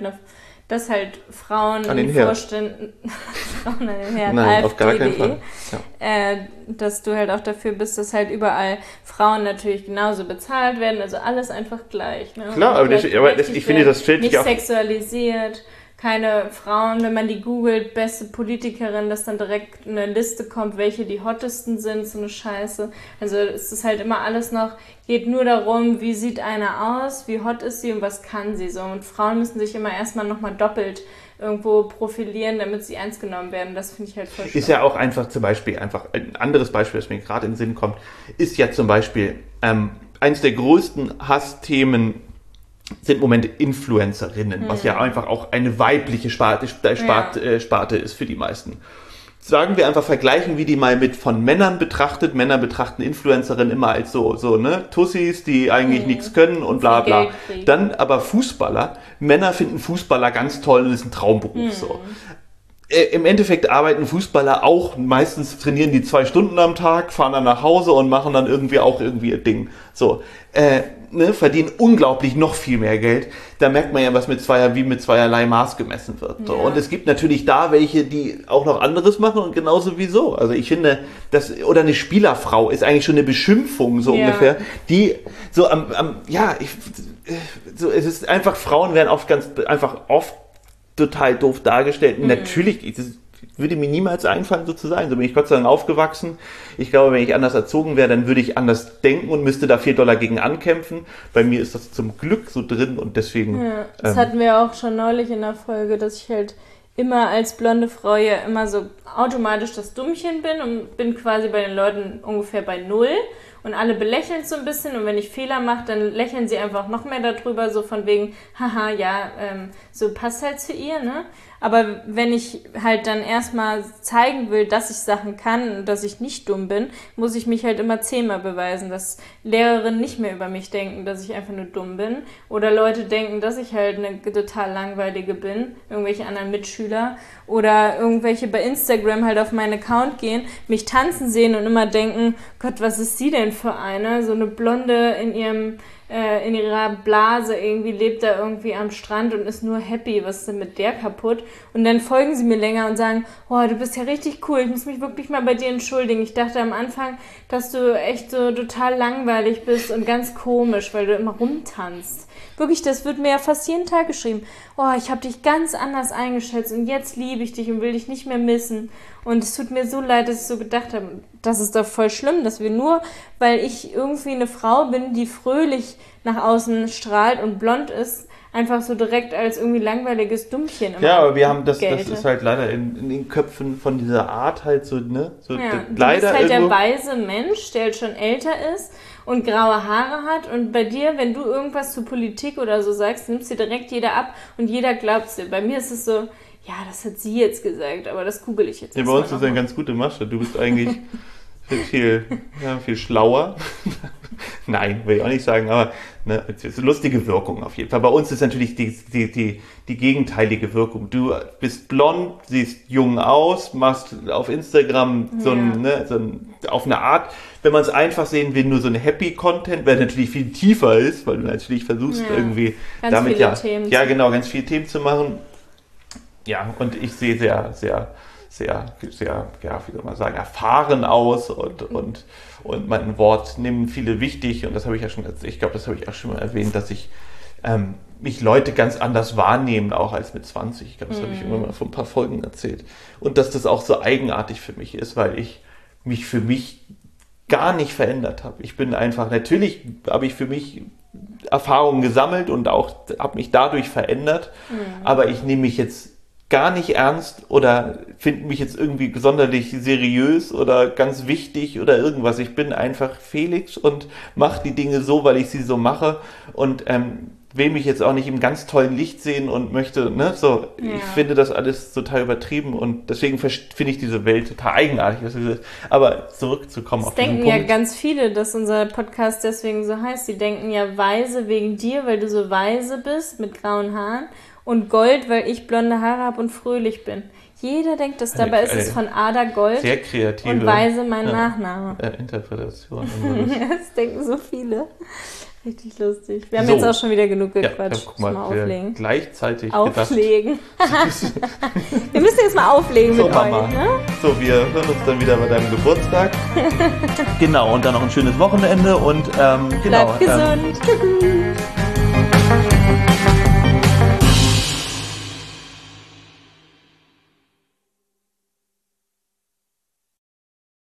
Frauen in den Vorständen, Frauen an den Herren, nein, auf gar keinen Fall. Ja. Dass du halt auch dafür bist, dass halt überall Frauen natürlich genauso bezahlt werden, also alles einfach gleich. Ne? Klar, aber ich finde, das stellt sich auch... Nicht sexualisiert, keine Frauen, wenn man die googelt, beste Politikerin, dass dann direkt eine Liste kommt, welche die hottesten sind, so eine Scheiße. Also es ist halt immer alles noch, geht nur darum, wie sieht eine aus, wie hot ist sie und was kann sie so. Und Frauen müssen sich immer erstmal nochmal doppelt irgendwo profilieren, damit sie ernst genommen werden. Das finde ich halt voll schön. Ist ja auch einfach zum Beispiel, ein anderes Beispiel, das mir gerade in den Sinn kommt, ist ja zum Beispiel eins der größten Hassthemen sind im Moment Influencerinnen, was ja einfach auch eine weibliche Sparte ist für die meisten. Sagen wir einfach, vergleichen wir die mal mit von Männern betrachtet. Männer betrachten Influencerinnen immer als so Tussis, die eigentlich nichts können und bla bla. Dann aber Fußballer. Männer finden Fußballer ganz toll und ist ein Traumberuf so. Im Endeffekt arbeiten Fußballer auch, meistens trainieren die 2 Stunden am Tag, fahren dann nach Hause und machen dann irgendwie ihr Ding. So, verdienen unglaublich noch viel mehr Geld. Da merkt man ja, was mit zweierlei Maß gemessen wird. So. Ja. Und es gibt natürlich da welche, die auch noch anderes machen und genauso wie so. Also ich finde, oder eine Spielerfrau ist eigentlich schon eine Beschimpfung, so ungefähr, die so es ist einfach, Frauen werden oft total doof dargestellt. Natürlich, das würde mir niemals einfallen, so zu sein. So bin ich Gott sei Dank aufgewachsen. Ich glaube, wenn ich anders erzogen wäre, dann würde ich anders denken und müsste da $4 gegen ankämpfen. Bei mir ist das zum Glück so drin und deswegen... Ja, das hatten wir auch schon neulich in der Folge, dass ich halt immer als blonde Frau ja immer so automatisch das Dummchen bin und bin quasi bei den Leuten ungefähr bei 0. Und alle belächeln es so ein bisschen und wenn ich Fehler mache, dann lächeln sie einfach noch mehr darüber, so von wegen, haha, ja, so passt halt zu ihr, ne? Aber wenn ich halt dann erstmal zeigen will, dass ich Sachen kann und dass ich nicht dumm bin, muss ich mich halt immer 10-mal beweisen, dass Lehrerinnen nicht mehr über mich denken, dass ich einfach nur dumm bin. Oder Leute denken, dass ich halt eine total langweilige bin, irgendwelche anderen Mitschüler. Oder irgendwelche bei Instagram halt auf meinen Account gehen, mich tanzen sehen und immer denken, Gott, was ist sie denn für eine? So eine Blonde in ihrer Blase irgendwie, lebt da irgendwie am Strand und ist nur happy, was ist denn mit der kaputt? Und dann folgen sie mir länger und sagen, oh, du bist ja richtig cool, ich muss mich wirklich mal bei dir entschuldigen. Ich dachte am Anfang, dass du echt so total langweilig bist und ganz komisch, weil du immer rumtanzt. Wirklich, das wird mir ja fast jeden Tag geschrieben. Oh, ich habe dich ganz anders eingeschätzt und jetzt liebe ich dich und will dich nicht mehr missen. Und es tut mir so leid, dass ich so gedacht habe, das ist doch voll schlimm, dass wir nur, weil ich irgendwie eine Frau bin, die fröhlich nach außen strahlt und blond ist, einfach so direkt als irgendwie langweiliges Dummchen immer. Ja, aber wir haben das ist halt leider in den Köpfen von dieser Art halt so, ne? So ja, leider du bist halt der weise Mensch, der halt schon älter ist und graue Haare hat und bei dir, wenn du irgendwas zur Politik oder so sagst, nimmst dir direkt jeder ab und jeder glaubt's dir. Bei mir ist es so, ja, das hat sie jetzt gesagt, aber das google ich jetzt. Ja, bei uns ist eine ganz gute Masche. Du bist eigentlich viel schlauer. Nein, will ich auch nicht sagen, aber ne, es ist eine lustige Wirkung auf jeden Fall. Bei uns ist natürlich die gegenteilige Wirkung. Du bist blond, siehst jung aus, machst auf Instagram so auf eine Art, wenn man es einfach sehen will, nur so ein Happy-Content, weil natürlich viel tiefer ist, weil du natürlich versuchst irgendwie ganz damit viele Themen ganz viele Themen zu machen. Ja, und ich sehe sehr, wie soll man sagen, erfahren aus und mein Wort nehmen viele wichtig und das habe ich ja schon, ich glaube, das habe ich auch schon mal erwähnt, dass ich mich Leute ganz anders wahrnehmen, auch als mit 20. Ich glaube, das habe ich irgendwann mal vor ein paar Folgen erzählt. Und dass das auch so eigenartig für mich ist, weil ich mich für mich gar nicht verändert habe. Ich bin einfach, natürlich habe ich für mich Erfahrungen gesammelt und auch habe mich dadurch verändert, aber ich nehme mich jetzt gar nicht ernst oder finde mich jetzt irgendwie sonderlich seriös oder ganz wichtig oder irgendwas. Ich bin einfach Felix und mache die Dinge so, weil ich sie so mache und will mich jetzt auch nicht im ganz tollen Licht sehen und möchte, ne, so. Ja. Ich finde das alles total übertrieben und deswegen finde ich diese Welt total eigenartig. Aber zurückzukommen auf diesen Punkt. Das denken ja ganz viele, dass unser Podcast deswegen so heißt. Die denken ja weise wegen dir, weil du so weise bist mit grauen Haaren. Und Gold, weil ich blonde Haare habe und fröhlich bin. Jeder denkt das, dabei ist es von Ada Gold sehr kreative und Weise mein Nachname. Interpretation. Das denken so viele. Richtig lustig. Wir haben jetzt auch schon wieder genug gequatscht. Guck mal auflegen. Gleichzeitig auflegen. Wir müssen jetzt mal auflegen mit Mama. euch. Ne? So, wir hören uns dann wieder bei deinem Geburtstag. Genau, und dann noch ein schönes Wochenende und Bleibt gesund.